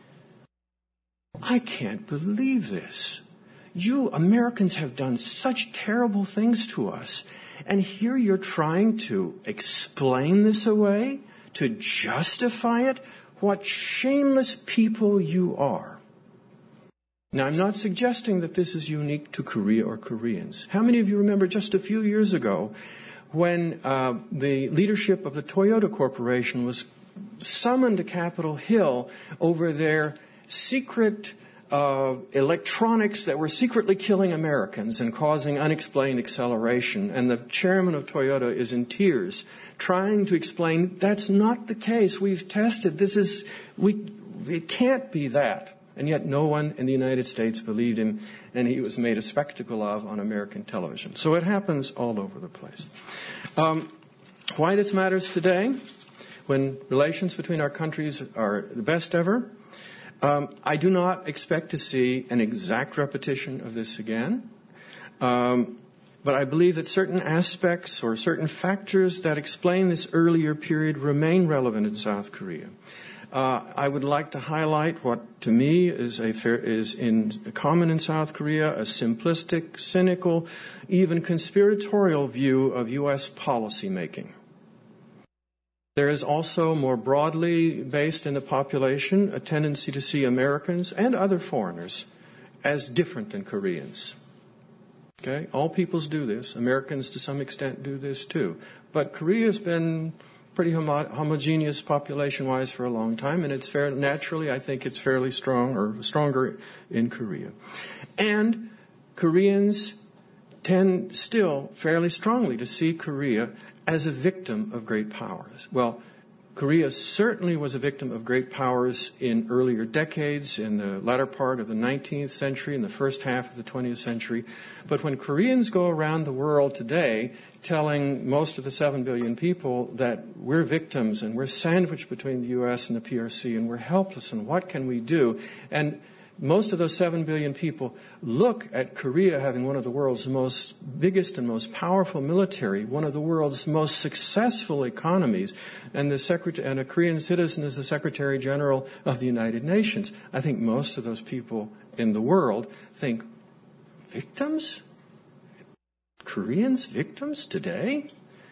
I can't believe this. You Americans have done such terrible things to us, and here you're trying to explain this away, to justify it? What shameless people you are. Now, I'm not suggesting that this is unique to Korea or Koreans. How many of you remember just a few years ago when uh, the leadership of the Toyota Corporation was summoned to Capitol Hill over their secret uh, electronics that were secretly killing Americans and causing unexplained acceleration, and the chairman of Toyota is in tears trying to explain that's not the case. We've tested. This is, we, it can't be that. And yet no one in the United States believed him, and he was made a spectacle of on American television. So it happens all over the place. Um, why this matters today, when relations between our countries are the best ever, um, I do not expect to see an exact repetition of this again. Um, but I believe that certain aspects or certain factors that explain this earlier period remain relevant in South Korea. Uh, I would like to highlight what, to me, is a fair, is in common in South Korea, a simplistic, cynical, even conspiratorial view of U S policymaking. There is also, more broadly based in the population, a tendency to see Americans and other foreigners as different than Koreans. Okay? All peoples do this. Americans, to some extent, do this too. But Korea has been pretty homo- homogeneous population-wise for a long time, and it's fair, naturally, I think it's fairly strong or stronger in Korea. And Koreans tend still fairly strongly to see Korea as a victim of great powers. Well, Korea certainly was a victim of great powers in earlier decades, in the latter part of the nineteenth century, in the first half of the twentieth century. But when Koreans go around the world today telling most of the seven billion people that we're victims and we're sandwiched between the U S and the P R C and we're helpless and what can we do? And most of those seven billion people look at Korea having one of the world's most biggest and most powerful military, one of the world's most successful economies, and the secretary, and a Korean citizen is the Secretary General of the United Nations. I think most of those people in the world think, victims? Koreans victims today?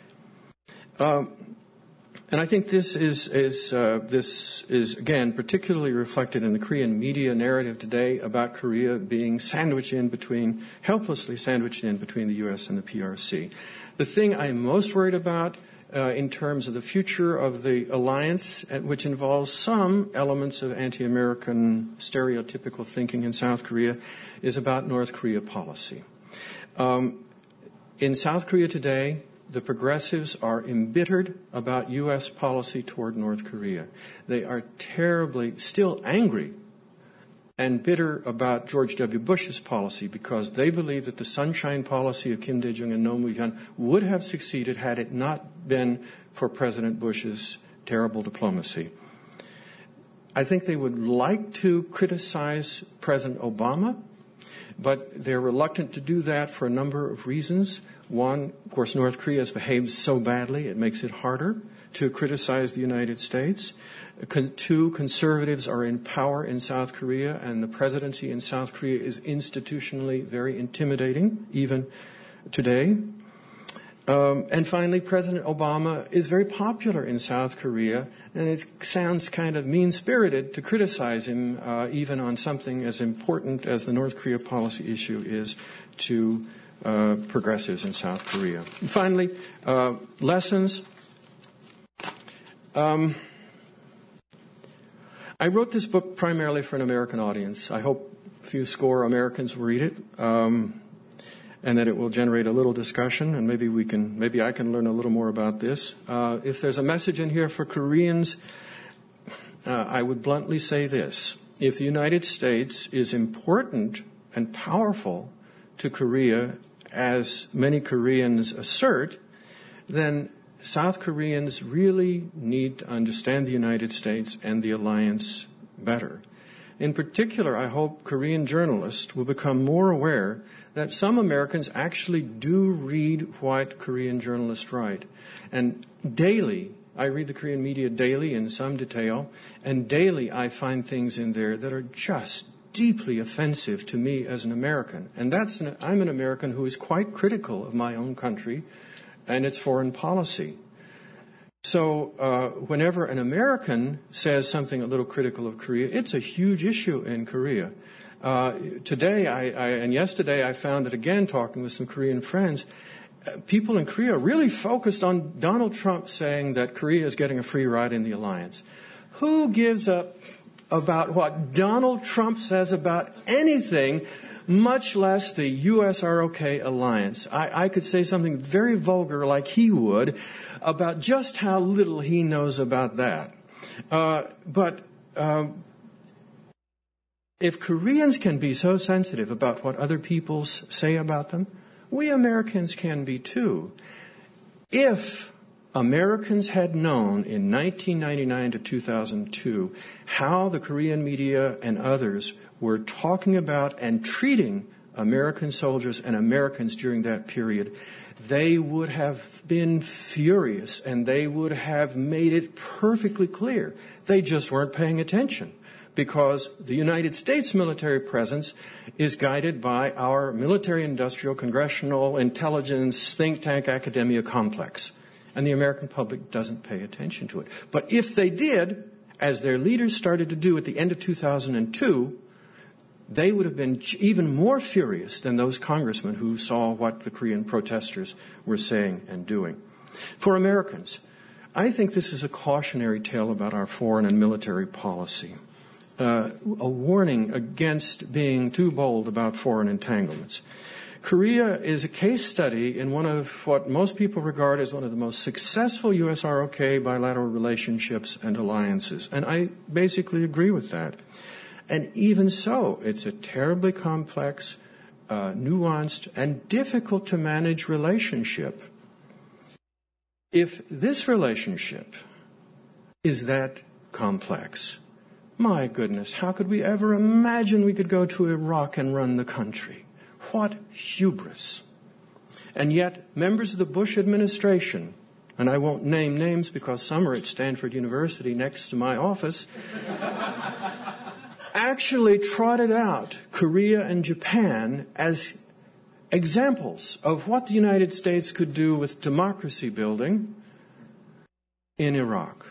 Um, And I think this is, is uh, this is, again, particularly reflected in the Korean media narrative today about Korea being sandwiched in between, helplessly sandwiched in between the U S and the P R C. The thing I'm most worried about uh, in terms of the future of the alliance, which involves some elements of anti-American stereotypical thinking in South Korea, is about North Korea policy. Um, in South Korea today, the progressives are embittered about U S policy toward North Korea. They are terribly still angry and bitter about George W. Bush's policy because they believe that the sunshine policy of Kim Dae-jung and Roh Moo-hyun would have succeeded had it not been for President Bush's terrible diplomacy. I think they would like to criticize President Obama, but they're reluctant to do that for a number of reasons. One, of course, North Korea has behaved so badly, it makes it harder to criticize the United States. Con- two, conservatives are in power in South Korea, and the presidency in South Korea is institutionally very intimidating, even today. Um, and finally, President Obama is very popular in South Korea, and it sounds kind of mean-spirited to criticize him, uh, even on something as important as the North Korea policy issue is to uh, progressives in South Korea. And finally, uh, lessons. Um, I wrote this book primarily for an American audience. I hope a few score Americans will read it. Um, and that it will generate a little discussion, and maybe we can, maybe I can learn a little more about this. Uh, if there's a message in here for Koreans, uh, I would bluntly say this. If the United States is important and powerful to Korea, as many Koreans assert, then South Koreans really need to understand the United States and the alliance better. In particular, I hope Korean journalists will become more aware that some Americans actually do read what Korean journalists write. And daily, I read the Korean media daily in some detail, and daily I find things in there that are just deeply offensive to me as an American. And that's an, I'm an American who is quite critical of my own country and its foreign policy. So uh, whenever an American says something a little critical of Korea, it's a huge issue in Korea. Uh, today I, I, and yesterday I found it again talking with some Korean friends. Uh, people in Korea really focused on Donald Trump saying that Korea is getting a free ride in the alliance. Who gives up about what Donald Trump says about anything, much less the U S R O K alliance? I, I could say something very vulgar like he would about just how little he knows about that. Uh, but uh, if Koreans can be so sensitive about what other people say about them, we Americans can be too. If Americans had known in nineteen ninety-nine to two thousand two how the Korean media and others were talking about and treating American soldiers and Americans during that period, they would have been furious and they would have made it perfectly clear. They just weren't paying attention because the United States military presence is guided by our military-industrial, congressional, intelligence, think tank, academia complex. And the American public doesn't pay attention to it. But if they did, as their leaders started to do at the end of two thousand two, they would have been even more furious than those congressmen who saw what the Korean protesters were saying and doing. For Americans, I think this is a cautionary tale about our foreign and military policy, uh, a warning against being too bold about foreign entanglements. Korea is a case study in one of what most people regard as one of the most successful U S R O K bilateral relationships and alliances, and I basically agree with that. And even so, it's a terribly complex, uh, nuanced, and difficult to manage relationship. If this relationship is that complex, my goodness, how could we ever imagine we could go to Iraq and run the country? What hubris. And yet, members of the Bush administration, and I won't name names because some are at Stanford University next to my office, actually trotted out Korea and Japan as examples of what the United States could do with democracy building in Iraq.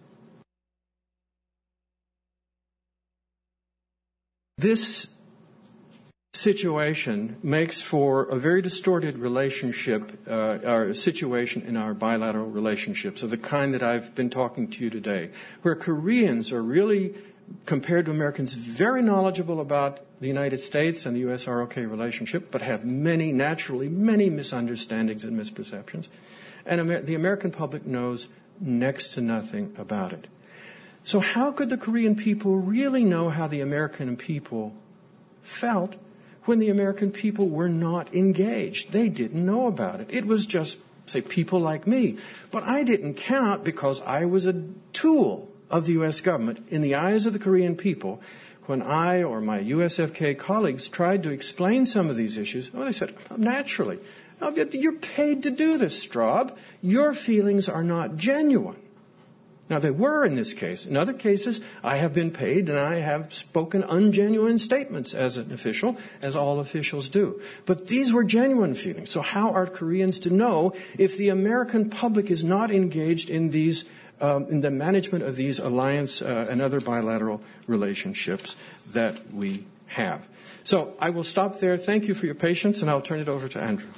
This situation makes for a very distorted relationship, uh, or situation in our bilateral relationships of the kind that I've been talking to you today, where Koreans are really compared to Americans very knowledgeable about the United States and the U S R O K relationship, but have many, naturally, many misunderstandings and misperceptions. And Amer- the American public knows next to nothing about it. So how could the Korean people really know how the American people felt when the American people were not engaged? They didn't know about it. It was just, say, people like me. But I didn't count because I was a tool of the U S government in the eyes of the Korean people. When I or my U S F K colleagues tried to explain some of these issues, well, they said, naturally, you're paid to do this, Straub. Your feelings are not genuine. Now, they were in this case. In other cases, I have been paid and I have spoken ungenuine statements as an official, as all officials do. But these were genuine feelings. So how are Koreans to know if the American public is not engaged in these, um, in the management of these alliance uh, and other bilateral relationships that we have? So I will stop there. Thank you for your patience, and I'll turn it over to Andrew.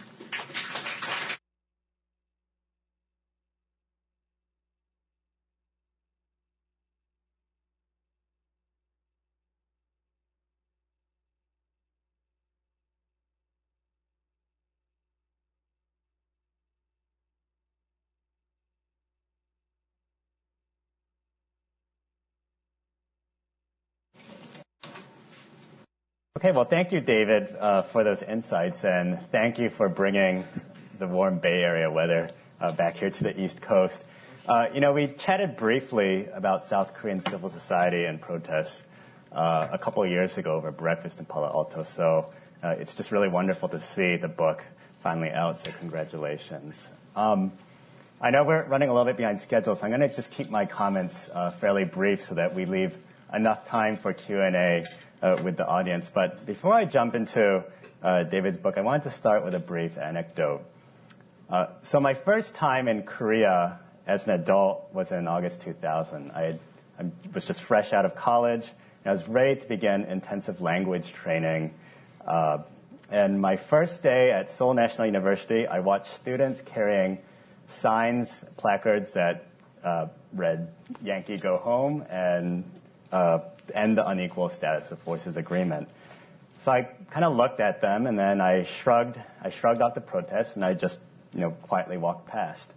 Okay, well, thank you, David, uh, for those insights, and thank you for bringing the warm Bay Area weather uh, back here to the East Coast. Uh, you know, we chatted briefly about South Korean civil society and protests uh, a couple of years ago over breakfast in Palo Alto, so uh, it's just really wonderful to see the book finally out, so congratulations. Um, I know we're running a little bit behind schedule, so I'm going to just keep my comments uh, fairly brief so that we leave enough time for Q and A Uh, with the audience. But before I jump into uh, David's book, I wanted to start with a brief anecdote. Uh, so my first time in Korea as an adult was in August two thousand. I, had, I was just fresh out of college, and I was ready to begin intensive language training. Uh, and my first day at Seoul National University, I watched students carrying signs, placards that uh, read, "Yankee Go Home," and uh, end the unequal status of forces agreement. So I kind of looked at them, and then I shrugged. I shrugged off the protest, and I just, you know, quietly walked past.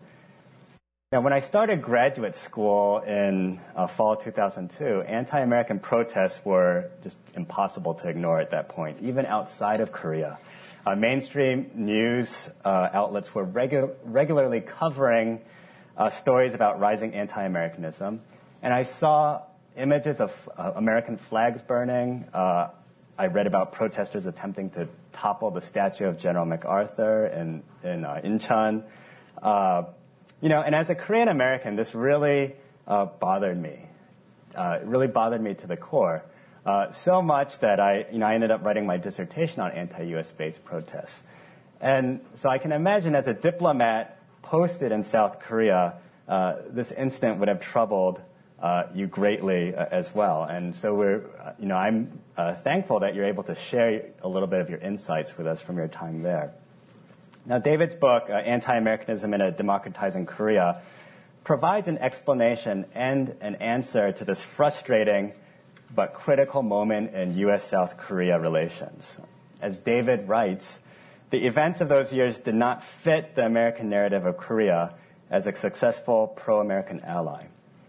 Now, when I started graduate school in uh, fall two thousand two, anti-American protests were just impossible to ignore at that point, even outside of Korea. Uh, mainstream news uh, outlets were regu- regularly covering uh, stories about rising anti-Americanism, and I saw images of uh, American flags burning. Uh, I read about protesters attempting to topple the statue of General MacArthur in, in uh, Incheon. Uh, you know, and as a Korean American, this really uh, bothered me. Uh, it really bothered me to the core. Uh, so much that I, you know, I ended up writing my dissertation on anti-U S based protests. And so I can imagine as a diplomat posted in South Korea, uh, this incident would have troubled Uh, you greatly uh, as well. And so we're, uh, you know, I'm uh, thankful that you're able to share a little bit of your insights with us from your time there. Now, David's book, uh, Anti-Americanism in a Democratizing Korea, provides an explanation and an answer to this frustrating but critical moment in U S South Korea relations. As David writes, the events of those years did not fit the American narrative of Korea as a successful pro-American ally.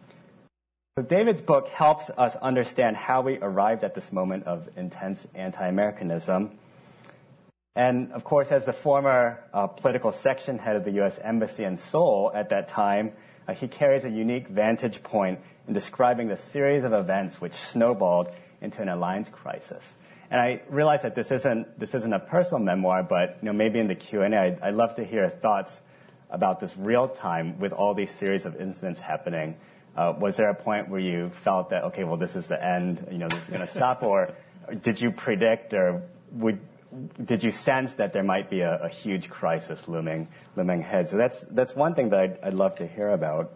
So David's book helps us understand how we arrived at this moment of intense anti-Americanism. And, of course, as the former uh, political section head of the U S Embassy in Seoul at that time, uh, he carries a unique vantage point in describing the series of events which snowballed into an alliance crisis. And I realize that this isn't this isn't a personal memoir, but you know, maybe in the Q and A, I'd, I'd love to hear thoughts about this real time with all these series of incidents happening. Uh, was there a point where you felt that, okay, well, this is the end, you know, this is going to stop, or did you predict, or would, did you sense that there might be a, a huge crisis looming, looming ahead? So that's that's one thing that I'd, I'd love to hear about.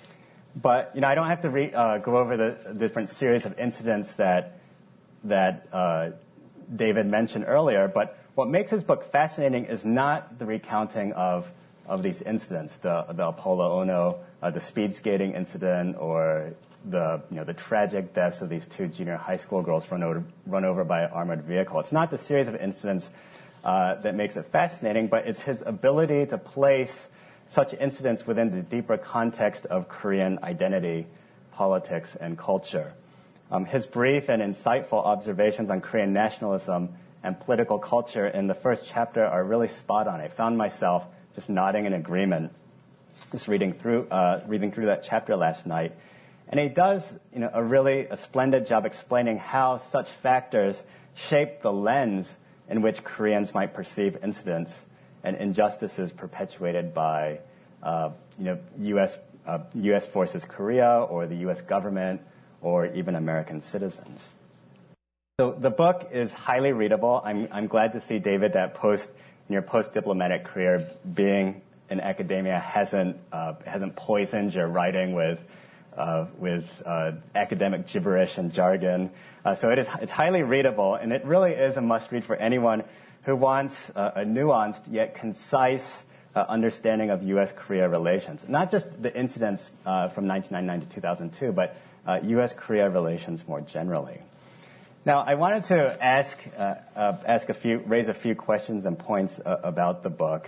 But you know, I don't have to re, uh, go over the different series of incidents that that uh, David mentioned earlier. But what makes his book fascinating is not the recounting of of these incidents, the the Apollo Ono, uh, the speed skating incident, or the you know the tragic deaths of these two junior high school girls run over, run over by an armored vehicle. It's not the series of incidents uh, that makes it fascinating, but it's his ability to place such incidents within the deeper context of Korean identity, politics, and culture. Um, his brief and insightful observations on Korean nationalism and political culture in the first chapter are really spot on. I found myself just nodding in agreement, just reading through uh, reading through that chapter last night. And he does you know, a really a splendid job explaining how such factors shape the lens in which Koreans might perceive incidents and injustices perpetuated by uh, you know, U S uh, U S forces Korea or the U S government or even American citizens. So the book is highly readable. I'm, I'm glad to see, David, that post in your post-diplomatic career, being in academia hasn't uh, hasn't poisoned your writing with uh, with uh, academic gibberish and jargon. Uh, so it is it's highly readable, and it really is a must-read for anyone who wants uh, a nuanced yet concise uh, understanding of U S Korea relations. Not just the incidents uh, from nineteen ninety-nine to two thousand two, but uh, U S Korea relations more generally. Now, I wanted to ask uh, uh, ask a few, raise a few questions and points uh, about the book,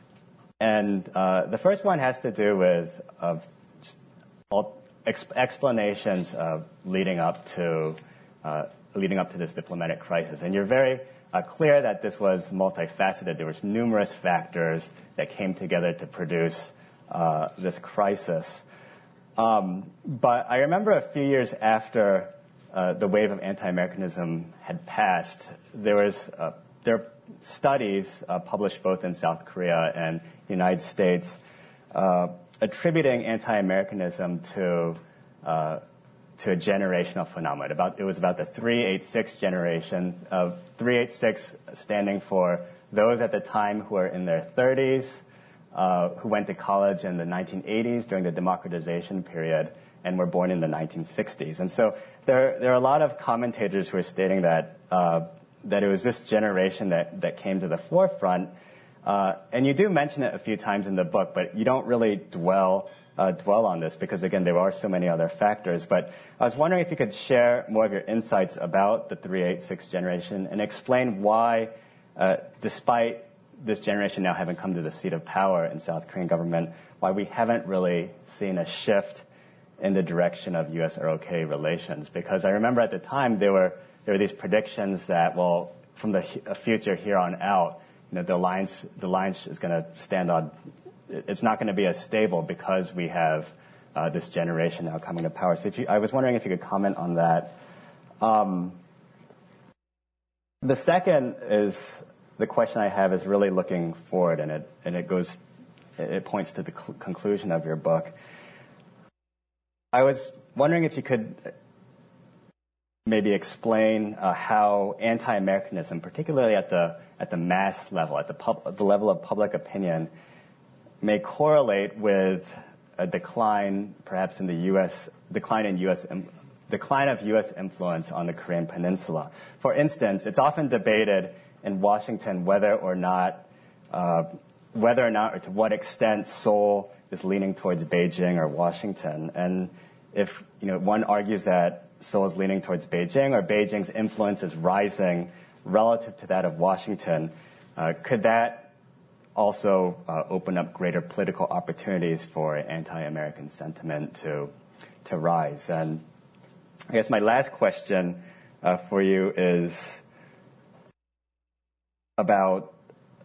and uh, the first one has to do with uh, just all exp- explanations uh, leading up to uh, leading up to this diplomatic crisis. And you're very uh, clear that this was multifaceted. There was numerous factors that came together to produce uh, this crisis. Um, but I remember a few years after Uh, the wave of anti-Americanism had passed, there was uh, there are studies uh, published both in South Korea and the United States uh, attributing anti-Americanism to uh, to a generational phenomenon. About it was about the three eighty-six generation, of three eighty-six standing for those at the time who were in their thirties, uh, who went to college in the nineteen eighties during the democratization period, and were born in the nineteen sixties. And so there, there are a lot of commentators who are stating that uh, that it was this generation that, that came to the forefront. Uh, and you do mention it a few times in the book, but you don't really dwell uh, dwell on this because, again, there are so many other factors. But I was wondering if you could share more of your insights about the three eighty-six generation and explain why, uh, despite this generation now having come to the seat of power in South Korean government, why we haven't really seen a shift in the direction of U S R O K relations. Because I remember at the time there were there were these predictions that, well, from the future here on out, you know, the alliance the alliance is going to stand on. It's not going to be as stable because we have uh, this generation now coming to power. So if you, I was wondering if you could comment on that. Um, the second is the question I have is really looking forward, and it and it goes it points to the cl- conclusion of your book. I was wondering if you could maybe explain uh, how anti-Americanism, particularly at the at the mass level, at the pub, the level of public opinion, may correlate with a decline, perhaps in the U S decline in U S decline of U S influence on the Korean Peninsula. For instance, it's often debated in Washington whether or not uh, whether or not or to what extent Seoul is leaning towards Beijing or Washington. And if, you know, one argues that Seoul is leaning towards Beijing or Beijing's influence is rising relative to that of Washington, uh, could that also uh, open up greater political opportunities for anti-American sentiment to to rise? And I guess my last question uh, for you is about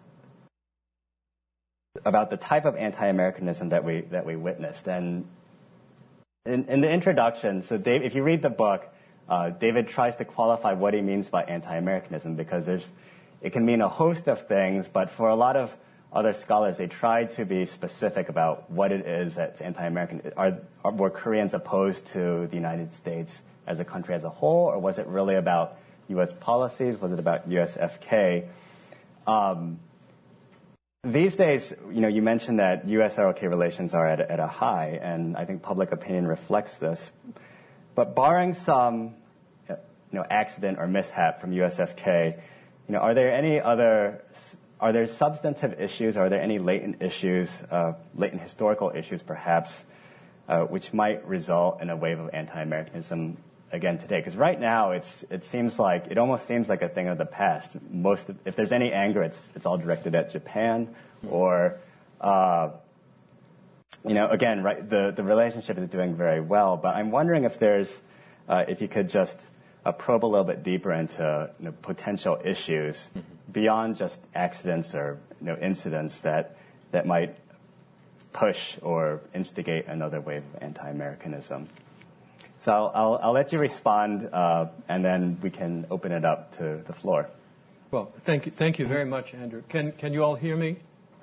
about the type of anti-Americanism that we that we witnessed. And in, in the introduction, so Dave, if you read the book, uh, David tries to qualify what he means by anti-Americanism, because there's it can mean a host of things, but for a lot of other scholars, they try to be specific about what it is that's anti-American. Are, are were Koreans opposed to the United States as a country as a whole, or was it really about U S policies? Was it about U S F K? Um, These days, you know, you mentioned that U S R O K relations are at, at a high, and I think public opinion reflects this. But barring some, you know, accident or mishap from U S F K, you know, are there any other, are there substantive issues? Are there any latent issues, uh, latent historical issues, perhaps, uh, which might result in a wave of anti-Americanism again today? Because right now, it's it seems like it almost seems like a thing of the past. Most of, if there's any anger, it's it's all directed at Japan, or uh, you know, again, right, the the relationship is doing very well. But I'm wondering if there's uh, if you could just uh, probe a little bit deeper into you know, potential issues mm-hmm. beyond just accidents or you know, incidents that that might push or instigate another wave of anti-Americanism. So I'll, I'll, I'll let you respond, uh, and then we can open it up to the floor. Well, thank you, thank you very much, Andrew. Can can you all hear me?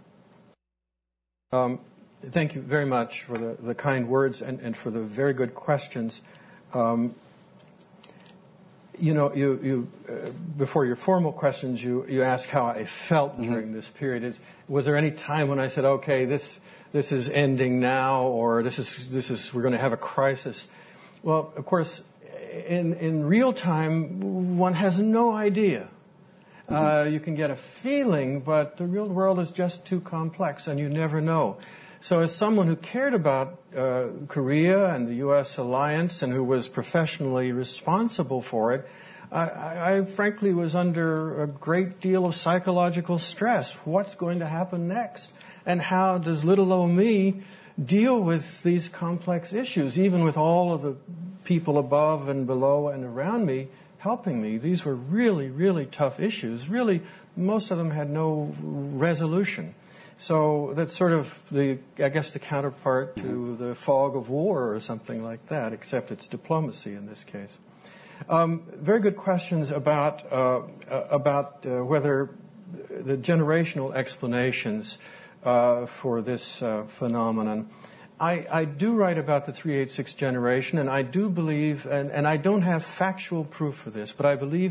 Um, thank you very much for the, the kind words and, and for the very good questions. Um, you know, you you uh, before your formal questions, you you asked how I felt mm-hmm. during this period. Is was there any time when I said, okay, this this is ending now, or this is this is we're going to have a crisis? Well, of course, in, in real time, one has no idea. Mm-hmm. Uh, you can get a feeling, but the real world is just too complex, and you never know. So as someone who cared about uh, Korea and the U S alliance and who was professionally responsible for it, I, I, I frankly was under a great deal of psychological stress. What's going to happen next? And how does little old me deal with these complex issues, even with all of the people above and below and around me helping me? These were really, really tough issues. Really, most of them had no resolution. So that's sort of the, I guess, the counterpart to the fog of war or something like that, except it's diplomacy in this case. Um, very good questions about uh, about uh, whether the generational explanations Uh, for this uh, phenomenon. I, I do write about the three eighty-six generation, and I do believe, and, and I don't have factual proof for this, but I believe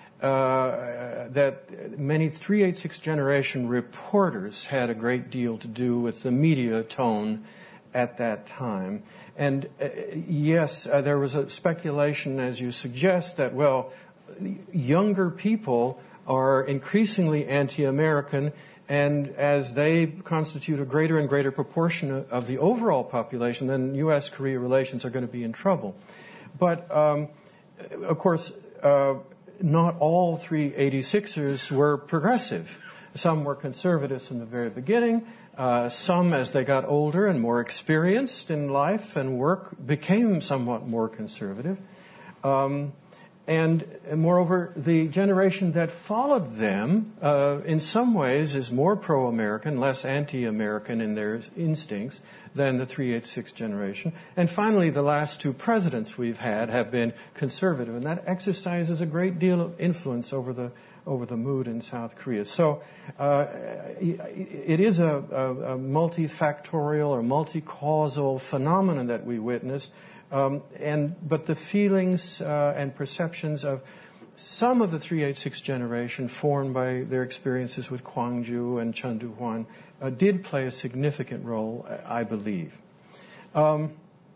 uh, that many three eighty-six generation reporters had a great deal to do with the media tone at that time. And uh, yes, uh, there was a speculation, as you suggest, that, well, younger people are increasingly anti-American, and as they constitute a greater and greater proportion of the overall population, then U S Korea relations are going to be in trouble. But, um, of course, uh, not all three eighty-sixers were progressive. Some were conservatives from the very beginning. Uh, some, as they got older and more experienced in life and work, became somewhat more conservative. Um, And moreover, the generation that followed them, uh, in some ways, is more pro-American, less anti-American in their instincts than the three eighty-six generation. And finally, the last two presidents we've had have been conservative, and that exercises a great deal of influence over the over the mood in South Korea. So uh, it is a, a, a multifactorial or multi-causal phenomenon that we witnessed. Um, and but the feelings uh, and perceptions of some of the three eighty-six generation, formed by their experiences with Gwangju and Chun Doo-hwan, uh, did play a significant role, I believe. Um,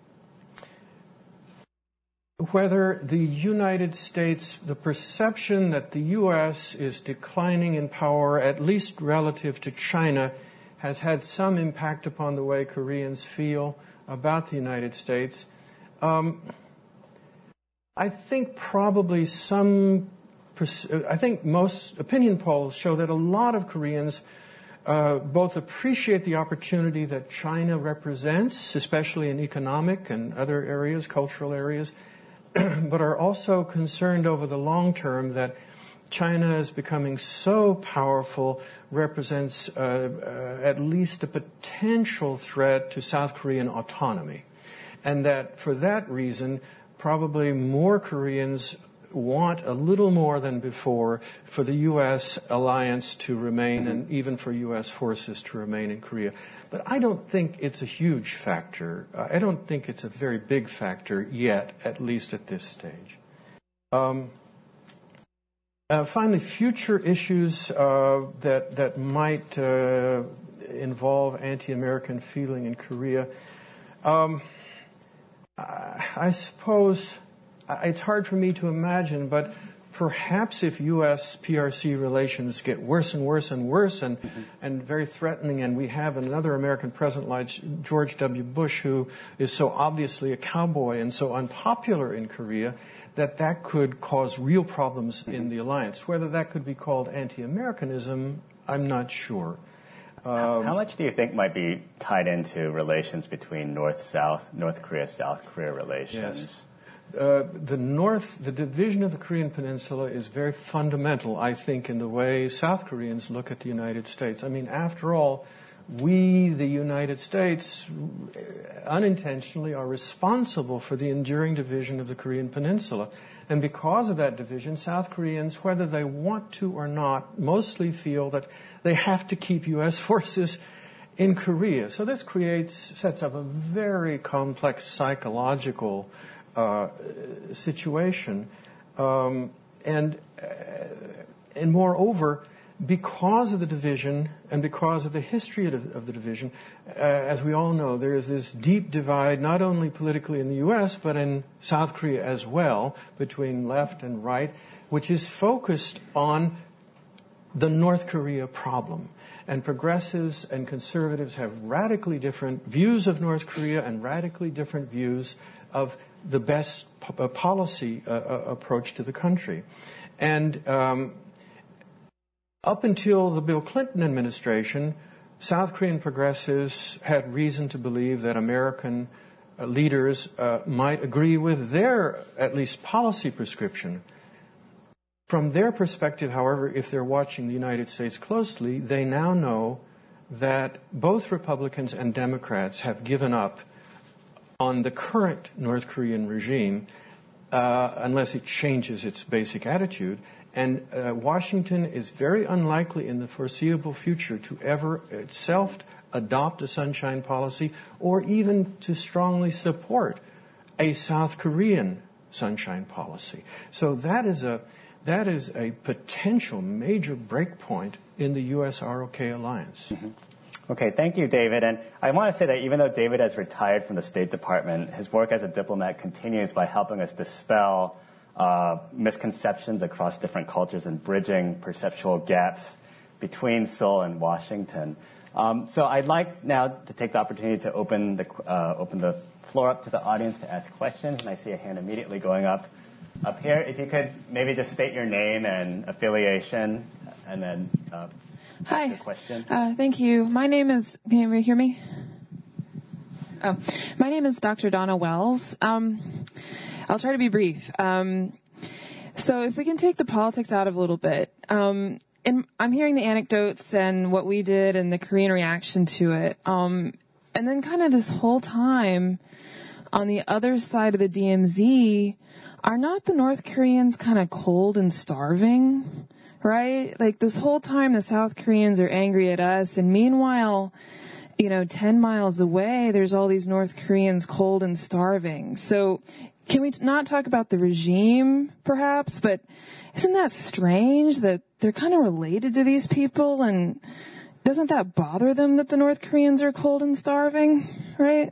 whether the United States, the perception that the U S is declining in power, at least relative to China, has had some impact upon the way Koreans feel about the United States. Um, I think probably some, I think most opinion polls show that a lot of Koreans uh, both appreciate the opportunity that China represents, especially in economic and other areas, cultural areas, but are also concerned over the long term that China is becoming so powerful, represents uh, uh, at least a potential threat to South Korean autonomy. And that for that reason, probably more Koreans want a little more than before for the U S alliance to remain and even for U S forces to remain in Korea. But I don't think it's a huge factor. I don't think it's a very big factor yet, at least at this stage. Um, uh, finally, future issues uh, that, that might uh, involve anti-American feeling in Korea. Um, I suppose it's hard for me to imagine, but perhaps if U S P R C relations get worse and worse and worse and, mm-hmm. and very threatening, and we have another American president like George W. Bush, who is so obviously a cowboy and so unpopular in Korea, that that could cause real problems mm-hmm. in the alliance. Whether that could be called anti-Americanism, I'm not sure. Um, How much do you think might be tied into relations between North-South, North Korea-South Korea relations? Yes. Uh, the North, the division of the Korean Peninsula is very fundamental, I think, in the way South Koreans look at the United States. I mean, after all, we, the United States, unintentionally are responsible for the enduring division of the Korean Peninsula. And because of that division, South Koreans, whether they want to or not, mostly feel that they have to keep U S forces in Korea. So this creates, sets up a very complex psychological uh, situation. Um, and, uh, and moreover, because of the division and because of the history of, of the division, uh, as we all know, there is this deep divide, not only politically in the U S, but in South Korea as well, between left and right, which is focused on the North Korea problem. And progressives and conservatives have radically different views of North Korea and radically different views of the best po- policy uh, uh, approach to the country. And um, up until the Bill Clinton administration, South Korean progressives had reason to believe that American uh, leaders uh, might agree with their, at least, policy prescription. From their perspective, however, if they're watching the United States closely, they now know that both Republicans and Democrats have given up on the current North Korean regime uh, unless it changes its basic attitude. And uh, Washington is very unlikely in the foreseeable future to ever itself adopt a sunshine policy or even to strongly support a South Korean sunshine policy. So that is a that is a potential major breakpoint in the U S R O K alliance. Mm-hmm. Okay, thank you, David. And I want to say that even though David has retired from the State Department, his work as a diplomat continues by helping us dispel Uh, misconceptions across different cultures and bridging perceptual gaps between Seoul and Washington. Um, so I'd like now to take the opportunity to open the uh, open the floor up to the audience to ask questions, and I see a hand immediately going up up here. If you could maybe just state your name and affiliation, and then uh, Hi. Your question. Uh, thank you. My name is. Can you hear me? Oh, my name is Doctor Donna Wells. Um, I'll try to be brief. Um, so if we can take the politics out of a little bit, um, and I'm hearing the anecdotes and what we did and the Korean reaction to it. Um, and then kind of this whole time on the other side of the D M Z, are not the North Koreans kind of cold and starving, right? Like this whole time the South Koreans are angry at us, and meanwhile, you know, ten miles away, there's all these North Koreans cold and starving. So can we not talk about the regime, perhaps? But isn't that strange that they're kind of related to these people? And doesn't that bother them that the North Koreans are cold and starving, right?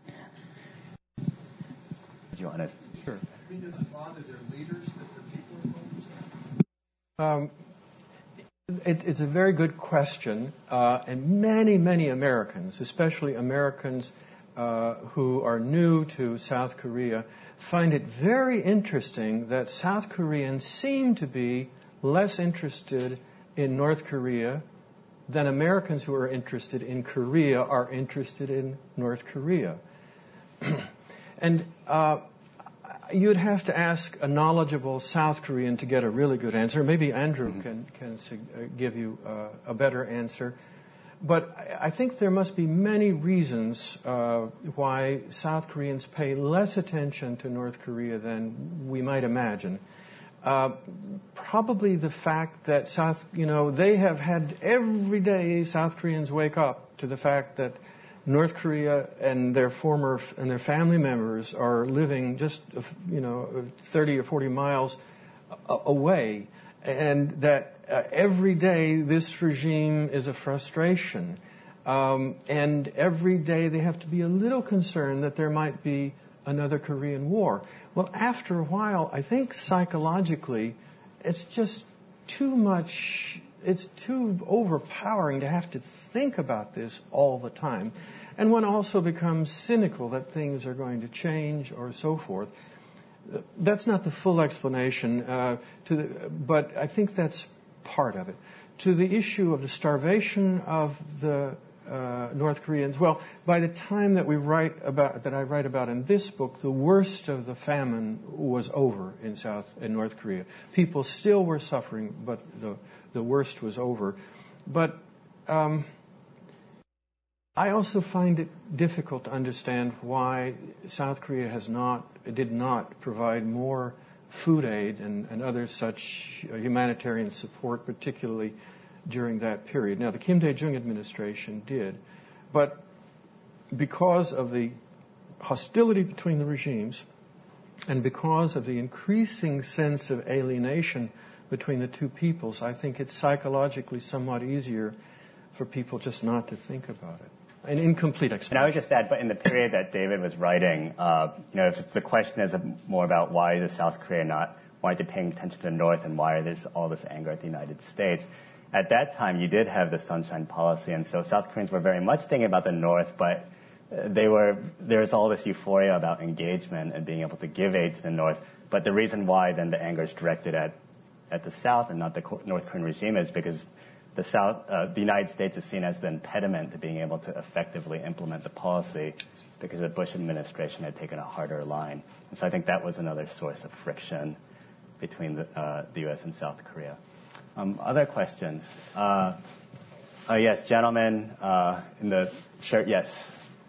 Do you want to? Sure. I mean, does it bother their leaders that their people are cold and starving? Um, it, it's a very good question. Uh, and many, many Americans, especially Americans uh, who are new to South Korea, find it very interesting that South Koreans seem to be less interested in North Korea than Americans who are interested in Korea are interested in North Korea. And uh, you'd have to ask a knowledgeable South Korean to get a really good answer. Maybe Andrew mm-hmm. can, can uh, give you uh, a better answer. But I think there must be many reasons uh, why South Koreans pay less attention to North Korea than we might imagine. Uh, probably the fact that South, you know, they have had every day South Koreans wake up to the fact that North Korea and their former and their family members are living just, you know, thirty or forty miles away. And that uh, every day this regime is a frustration. Um, and every day they have to be a little concerned that there might be another Korean War. Well, after a while, I think psychologically, it's just too much, it's too overpowering to have to think about this all the time. And one also becomes cynical that things are going to change or so forth. That's not the full explanation, uh, to the, but I think that's part of it. To the issue of the starvation of the uh, North Koreans, well, by the time that we write about, that I write about in this book, the worst of the famine was over in South, in North Korea. People still were suffering, but the the worst was over. But um, I also find it difficult to understand why South Korea has not, did not provide more food aid and, and other such humanitarian support, particularly during that period. Now, the Kim Dae-jung administration did, but because of the hostility between the regimes and because of the increasing sense of alienation between the two peoples, I think it's psychologically somewhat easier for people just not to think about it. An incomplete explanation. And I would just add, but in the period that David was writing, uh, you know, if it's the question is more about why is South Korea not, why are they paying attention to the North and why there's all this anger at the United States? At that time, you did have the Sunshine Policy, and so South Koreans were very much thinking about the North, but they were, there was all this euphoria about engagement and being able to give aid to the North. But the reason why then the anger is directed at, at the South and not the North Korean regime is because the South, uh, the United States is seen as the impediment to being able to effectively implement the policy because the Bush administration had taken a harder line. And so I think that was another source of friction between the, uh, the U S and South Korea. Um, other questions? Uh, uh, yes, gentlemen uh, in the shirt, yes.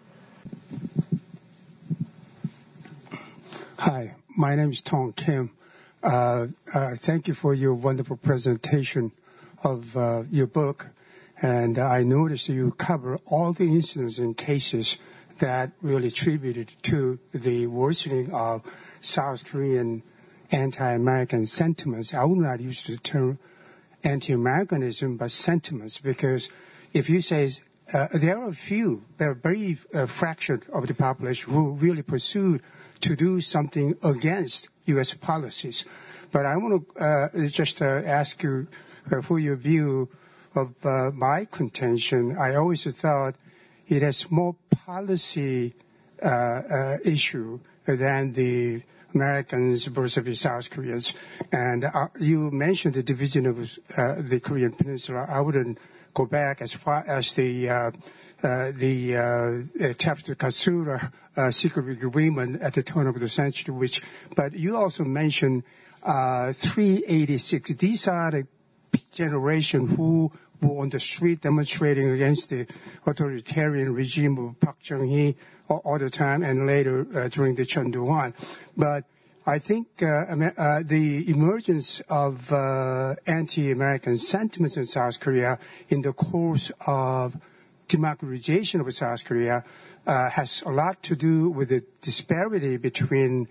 Hi, my name is Tong Kim. Uh, uh, thank you for your wonderful presentation of uh, your book, and I noticed you cover all the incidents and cases that really attributed to the worsening of South Korean anti-American sentiments. I would not use the term anti-Americanism, but sentiments, because if you say uh, there are a few, there are very uh, fraction of the population who really pursued to do something against U S policies. But I want to uh, just uh, ask you Uh, for your view of uh, my contention. I always thought it has more policy uh, uh, issue than the Americans versus the South Koreans. And uh, you mentioned the division of uh, the Korean Peninsula. I wouldn't go back as far as the uh, uh, the uh, Taft-Katsura uh, secret agreement at the turn of the century. Which, but you also mentioned uh, three eighty-six. These are the generation who were on the street demonstrating against the authoritarian regime of Park Chung-hee all, all the time, and later uh, during the Chun Doo-hwan. But I think uh, uh, the emergence of uh, anti-American sentiments in South Korea in the course of democratization of South Korea uh, has a lot to do with the disparity between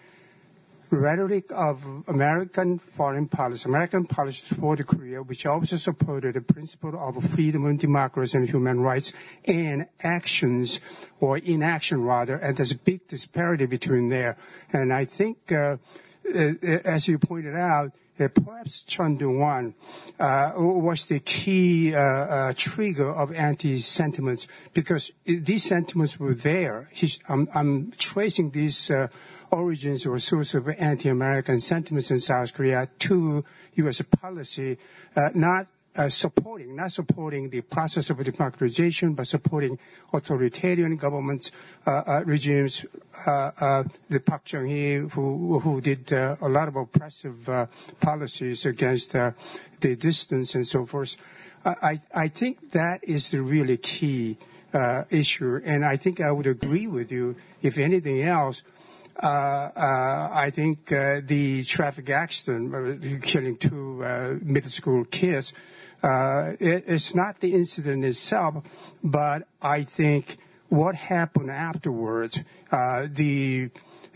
rhetoric of American foreign policy, American policy toward Korea, which also supported the principle of freedom and democracy and human rights, and actions, or inaction rather, and there's a big disparity between there. And I think, uh, uh, as you pointed out, uh, perhaps Chun Doo-hwan uh, was the key uh, uh, trigger of anti-sentiments, because these sentiments were there. He's, I'm, I'm tracing these uh, origins or source of anti-American sentiments in South Korea to U S policy, uh, not uh, supporting, not supporting the process of democratization, but supporting authoritarian governments, uh, uh, regimes, uh, uh, the Park Chung-hee, who, who did uh, a lot of oppressive uh, policies against uh, the dissidents and so forth. I, I think that is the really key uh, issue, and I think I would agree with you, if anything else. Uh, uh, I think uh, the traffic accident, uh, killing two uh, middle school kids, uh, it, it's not the incident itself, but I think what happened afterwards, uh, the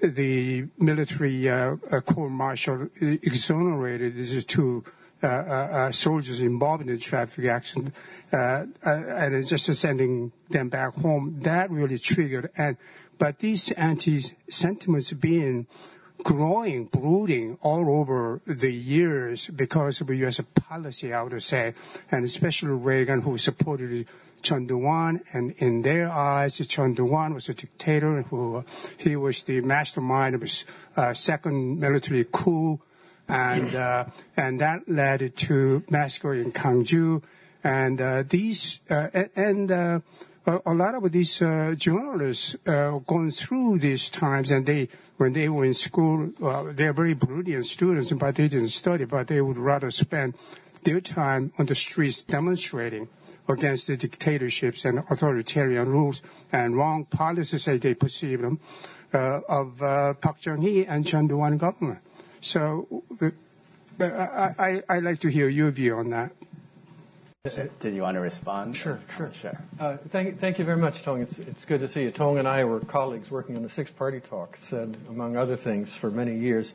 the military uh, uh, court martial exonerated these two uh, uh, soldiers involved in the traffic accident, uh, uh, and just sending them back home. That really triggered and. But these anti-sentiments being growing, brooding all over the years because of U S policy, I would say, and especially Reagan, who supported Chun Doo-hwan, and in their eyes, Chun Doo-hwan was a dictator who he was the mastermind of his uh, second military coup, and uh, and that led to massacre in Gwangju, and uh, these uh, and. Uh, A, a lot of these uh, journalists uh, going through these times, and they, when they were in school, uh, they're very brilliant students, but they didn't study, but they would rather spend their time on the streets demonstrating against the dictatorships and authoritarian rules and wrong policies as they perceive them uh, of uh, Park Chung-hee and Chun Doo-hwan government. So uh, I, I, I'd like to hear your view on that. Did you want to respond? Sure, sure. Sure. Uh, thank, thank you very much, Tong. It's, it's good to see you. Tong and I were colleagues working on the Six Party Talks, and among other things, for many years.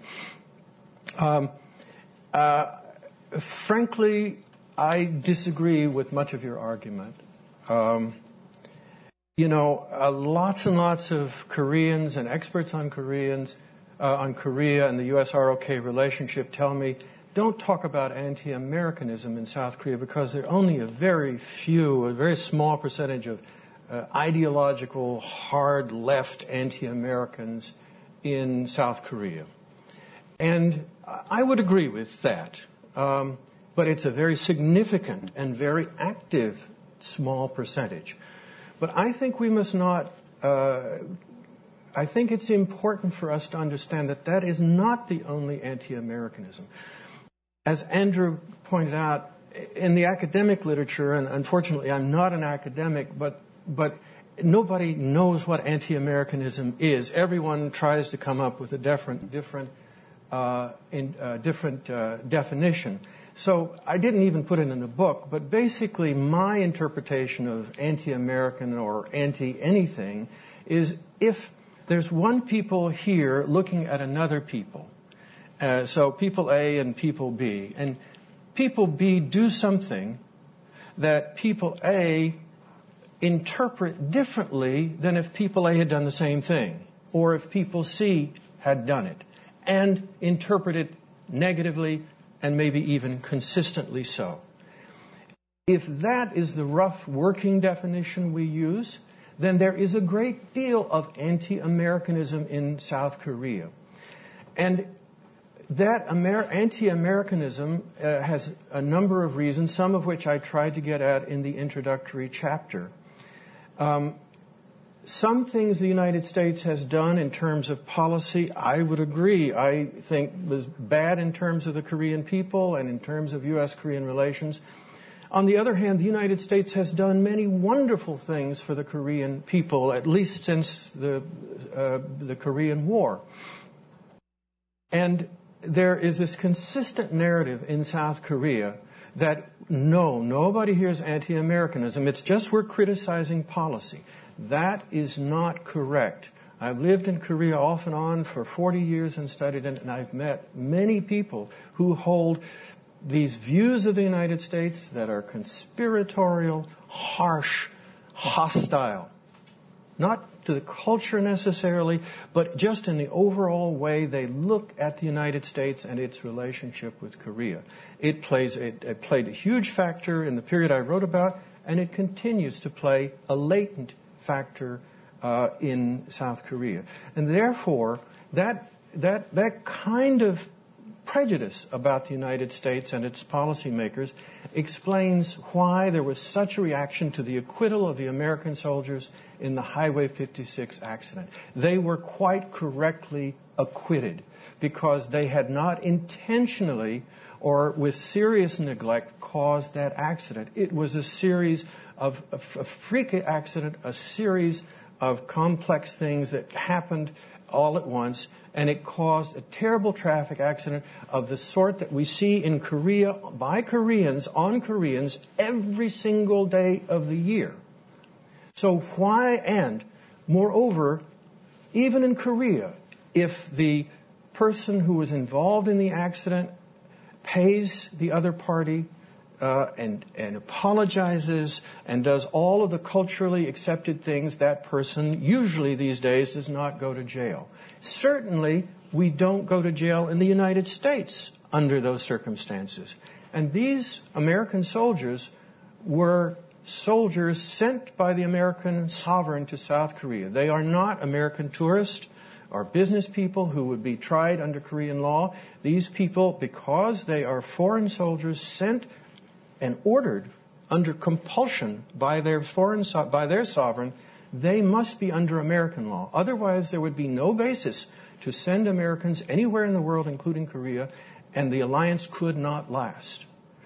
Um, uh, frankly, I disagree with much of your argument. Um, you know, uh, lots and lots of Koreans and experts on Koreans, uh, on Korea and the U S R O K relationship tell me, don't talk about anti-Americanism in South Korea because there are only a very few, a very small percentage of uh, ideological, hard left anti-Americans in South Korea. And I would agree with that. Um, but it's a very significant and very active small percentage. But I think we must not, uh, I think it's important for us to understand that that is not the only anti-Americanism. As Andrew pointed out, in the academic literature, and unfortunately I'm not an academic, but but nobody knows what anti-Americanism is. Everyone tries to come up with a different different uh, in, uh, different uh, definition. So I didn't even put it in the book, but basically my interpretation of anti-American or anti-anything is if there's one people here looking at another people. Uh, so people A and people B. And people B do something that people A interpret differently than if people A had done the same thing, or if people C had done it, and interpret it negatively and maybe even consistently so. If that is the rough working definition we use, then there is a great deal of anti-Americanism in South Korea. And that Amer- anti-Americanism uh, has a number of reasons, some of which I tried to get at in the introductory chapter. Um, some things the United States has done in terms of policy, I would agree, I think was bad in terms of the Korean people and in terms of U S Korean relations. On the other hand, the United States has done many wonderful things for the Korean people, at least since the, uh, the Korean War. And there is this consistent narrative in South Korea that no, nobody here is anti-Americanism. It's just we're criticizing policy. That is not correct. I've lived in Korea off and on for forty years and studied it, and I've met many people who hold these views of the United States that are conspiratorial, harsh, hostile. Not to the culture necessarily, but just in the overall way they look at the United States and its relationship with Korea. It plays it, it played a huge factor in the period I wrote about, and it continues to play a latent factor uh, in South Korea. And therefore, that that that kind of prejudice about the United States and its policymakers explains why there was such a reaction to the acquittal of the American soldiers in the Highway fifty-six accident. They were quite correctly acquitted because they had not intentionally or with serious neglect caused that accident. It was a series of a freak accident, a series of complex things that happened all at once, and it caused a terrible traffic accident of the sort that we see in Korea by Koreans on Koreans every single day of the year. So why, and moreover, even in Korea, if the person who was involved in the accident pays the other party uh, and, and apologizes and does all of the culturally accepted things, that person usually these days does not go to jail. Certainly, we don't go to jail in the United States under those circumstances. And these American soldiers were soldiers sent by the American sovereign to South Korea. They are not American tourists or business people who would be tried under Korean law. These people, because they are foreign soldiers sent and ordered under compulsion by their foreign by their sovereign, they must be under American law. Otherwise, there would be no basis to send Americans anywhere in the world, including Korea, and the alliance could not last.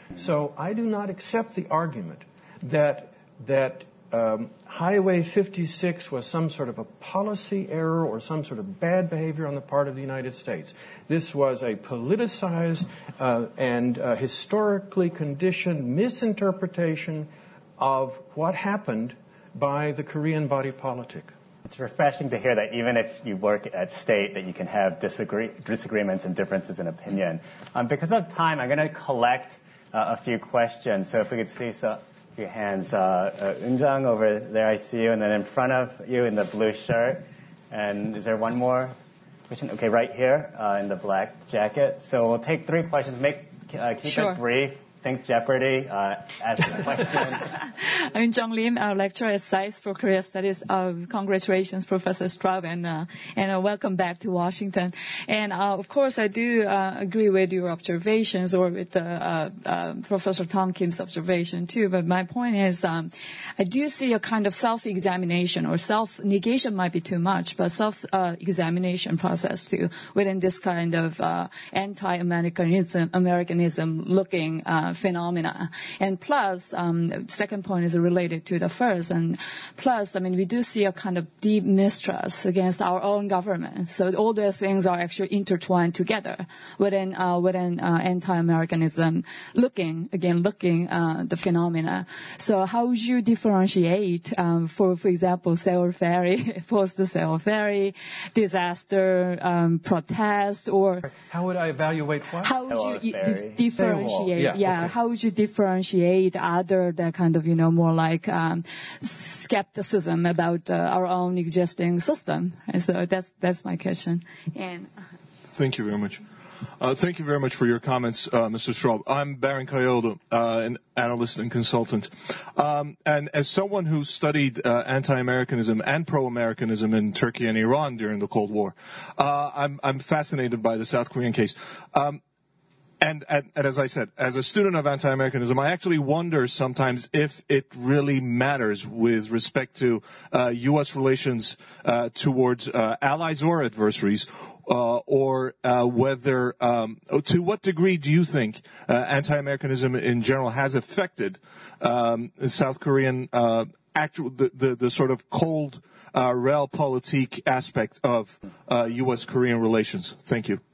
So I do not accept the argument that that um, Highway fifty-six was some sort of a policy error or some sort of bad behavior on the part of the United States. This was a politicized uh, and uh, historically conditioned misinterpretation of what happened by the Korean body politic. It's refreshing to hear that even if you work at state, that you can have disagree, disagreements and differences in opinion. Um, because of time, I'm going to collect uh, a few questions. So if we could see so, your hands. Uh, uh, Eunjung over there, I see you. And then in front of you in the blue shirt. And is there one more question? Okay, right here uh, in the black jacket. So we'll take three questions. Make uh, Keep sure. it brief. Think Jeopardy. Uh, ask the question. I'm Jung Lim, uh, lecturer at S A I S for Korea Studies. Uh, congratulations, Professor Straub, and uh, and uh, welcome back to Washington. And uh, of course, I do uh, agree with your observations, or with uh, uh, Professor Tom Kim's observation too. But my point is, um, I do see a kind of self-examination, or self-negation might be too much, but self-examination uh, process too within this kind of uh, anti-Americanism, Americanism looking. Uh, phenomena. And plus, um, second point is related to the first. And plus, I mean, we do see a kind of deep mistrust against our own government. So all the things are actually intertwined together within uh, within uh, anti-Americanism, looking again, looking uh, the phenomena. So how would you differentiate, um, for for example, Seoul Ferry, post-Seoul Ferry, disaster, um, protest, or how would I evaluate what? How would you Ferry. di- differentiate? Yeah. yeah Okay. How would you differentiate other the kind of, you know, more like um, skepticism about uh, our own existing system? And so that's that's my question. And thank you very much. Uh, thank you very much for your comments, uh, Mister Straub. I'm Baron Coyote, uh, an analyst and consultant. Um, and as someone who studied uh, anti-Americanism and pro-Americanism in Turkey and Iran during the Cold War, uh, I'm, I'm fascinated by the South Korean case. Um, And, and, and as I said, as a student of anti-Americanism, I actually wonder sometimes if it really matters with respect to uh, U S relations uh, towards uh, allies or adversaries, uh, or uh, whether, um, to what degree do you think uh, anti-Americanism in general has affected um, South Korean uh, actual the, the, the sort of cold uh, realpolitik aspect of uh, U S Korean relations? Thank you.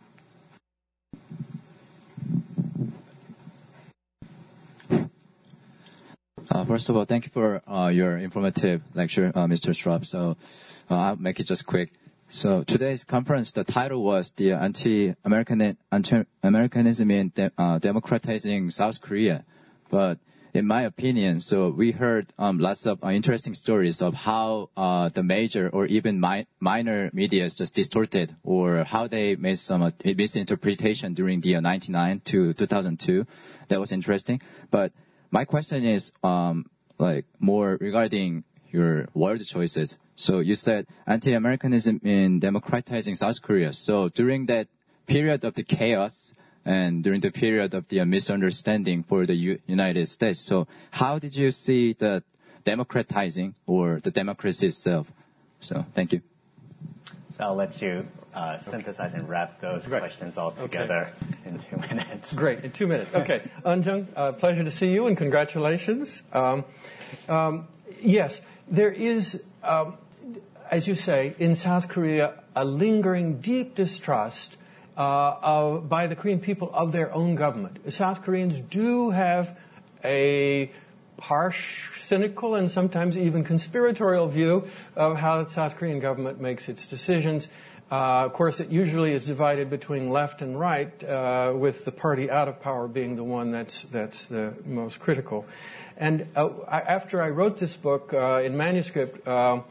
Uh, first of all, thank you for uh, your informative lecture, uh, Mister Straub. So uh, I'll make it just quick. So today's conference, the title was the anti-American anti-Americanism in de- uh, democratizing South Korea. But in my opinion, so we heard um, lots of uh, interesting stories of how uh, the major or even mi- minor media is just distorted, or how they made some uh, misinterpretation during the uh, ninety-nine to two thousand two. That was interesting. But my question is, um, like, more regarding your word choices. So you said anti-Americanism in democratizing South Korea. So during that period of the chaos and during the period of the uh, misunderstanding for the U- United States, so how did you see the democratizing or the democracy itself? So thank you. So I'll let you uh, synthesize and wrap those Right. questions all together okay. in two minutes. Great, in two minutes. Okay. Eunjung, uh, pleasure to see you, and congratulations. Um, um, yes, there is, um, as you say, in South Korea, a lingering deep distrust uh, of, by the Korean people of their own government. South Koreans do have a harsh, cynical, and sometimes even conspiratorial view of how the South Korean government makes its decisions. Uh, of course, it usually is divided between left and right, uh, with the party out of power being the one that's that's the most critical. And uh, I, after I wrote this book uh, in manuscript, uh,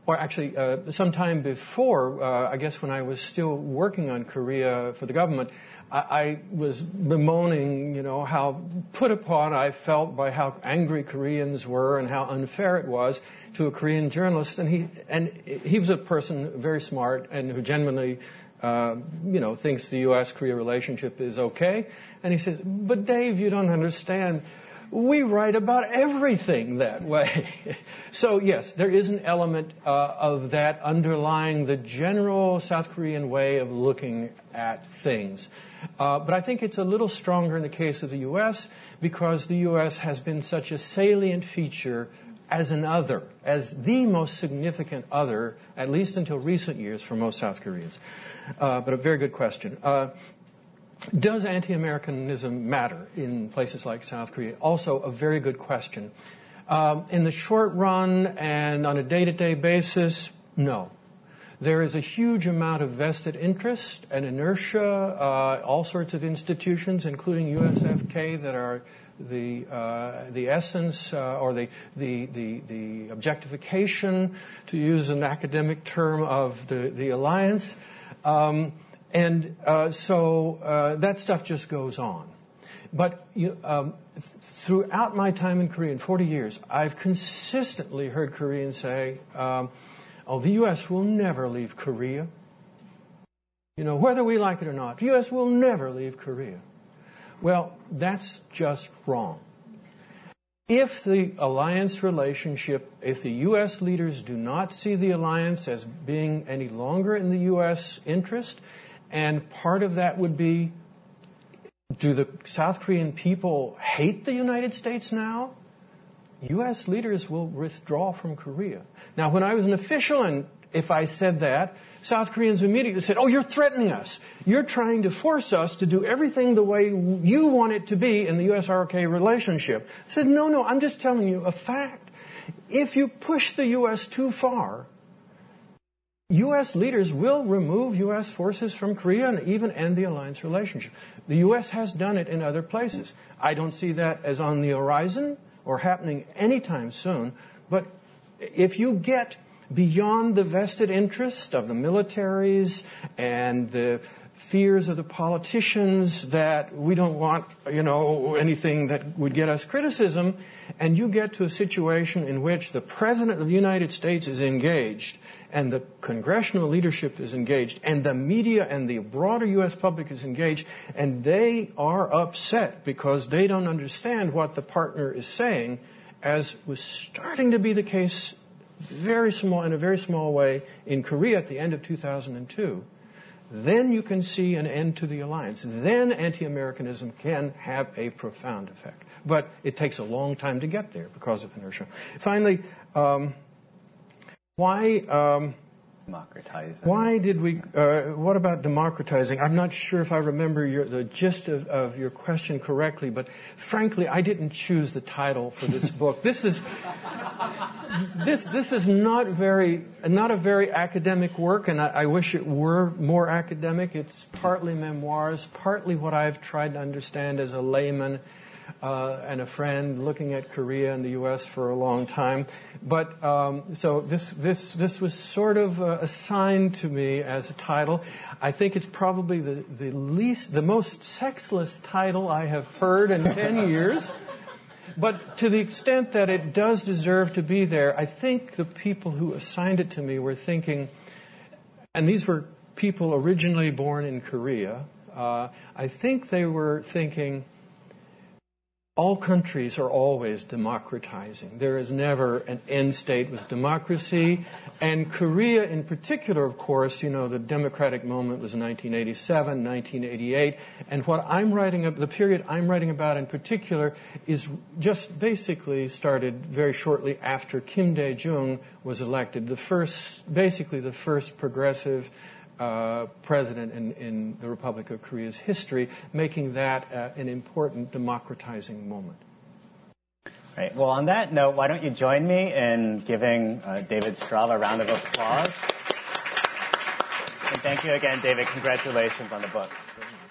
or actually uh, sometime before, uh, I guess when I was still working on Korea for the government, I, I was bemoaning, you know, how put upon I felt by how angry Koreans were and how unfair it was to a Korean journalist. And he and he was a person very smart and who genuinely, uh, you know, thinks the U S Korea relationship is okay. And he said, "But Dave, you don't understand. We write about everything that way." So, yes, there is an element uh, of that underlying the general South Korean way of looking at things. Uh, but I think it's a little stronger in the case of the U S because the U S has been such a salient feature as an other, as the most significant other, at least until recent years for most South Koreans. Uh, but a very good question. Uh, Does anti-Americanism matter in places like South Korea? Also a very good question. Um, in the short run and on a day-to-day basis, no. There is a huge amount of vested interest and inertia, uh, all sorts of institutions, including U S F K, that are the uh, the essence uh, or the, the the the objectification, to use an academic term, of the, the alliance. Um, And uh, so uh, that stuff just goes on. But you, um, th- throughout my time in Korea, in forty years, I've consistently heard Koreans say, um, oh, the U S will never leave Korea. You know, whether we like it or not, the U S will never leave Korea. Well, that's just wrong. If the alliance relationship, if the U S leaders do not see the alliance as being any longer in the U S interest, and part of that would be, do the South Korean people hate the United States now? U S leaders will withdraw from Korea. Now, when I was an official, and if I said that, South Koreans immediately said, oh, you're threatening us. You're trying to force us to do everything the way you want it to be in the U S R O K relationship. I said, no, no, I'm just telling you a fact. If you push the U S too far, U S leaders will remove U S forces from Korea and even end the alliance relationship. The U S has done it in other places. I don't see that as on the horizon or happening anytime soon. But if you get beyond the vested interest of the militaries and the fears of the politicians that we don't want, you know, anything that would get us criticism, and you get to a situation in which the President of the United States is engaged, and the congressional leadership is engaged, and the media and the broader U S public is engaged, and they are upset because they don't understand what the partner is saying, as was starting to be the case very small, in a very small way in Korea at the end of two thousand two, then you can see an end to the alliance. Then anti-Americanism can have a profound effect. But it takes a long time to get there because of inertia. Finally, um, Why, um, democratizing. Why did we, uh, what about democratizing? I'm not sure if I remember your, the gist of, of your question correctly, but frankly, I didn't choose the title for this book. This is, this, this is not very, not a very academic work, and I, I wish it were more academic. It's partly memoirs, partly what I've tried to understand as a layman Uh, and a friend looking at Korea and the U S for a long time. But um, so this this this was sort of uh, assigned to me as a title. I think it's probably the, the least, the most sexless title I have heard in ten years. But to the extent that it does deserve to be there, I think the people who assigned it to me were thinking, and these were people originally born in Korea, uh, I think they were thinking, all countries are always democratizing. There is never an end state with democracy. And Korea in particular, of course, you know, the democratic moment was nineteen eighty-seven, nineteen eighty-eight. And what I'm writing, the period I'm writing about in particular is just basically started very shortly after Kim Dae-jung was elected. The first, basically the first progressive Uh, president in, in the Republic of Korea's history, making that uh, an important democratizing moment. Right. Well, on that note, why don't you join me in giving uh, David Straub a round of applause? And thank you again, David. Congratulations on the book.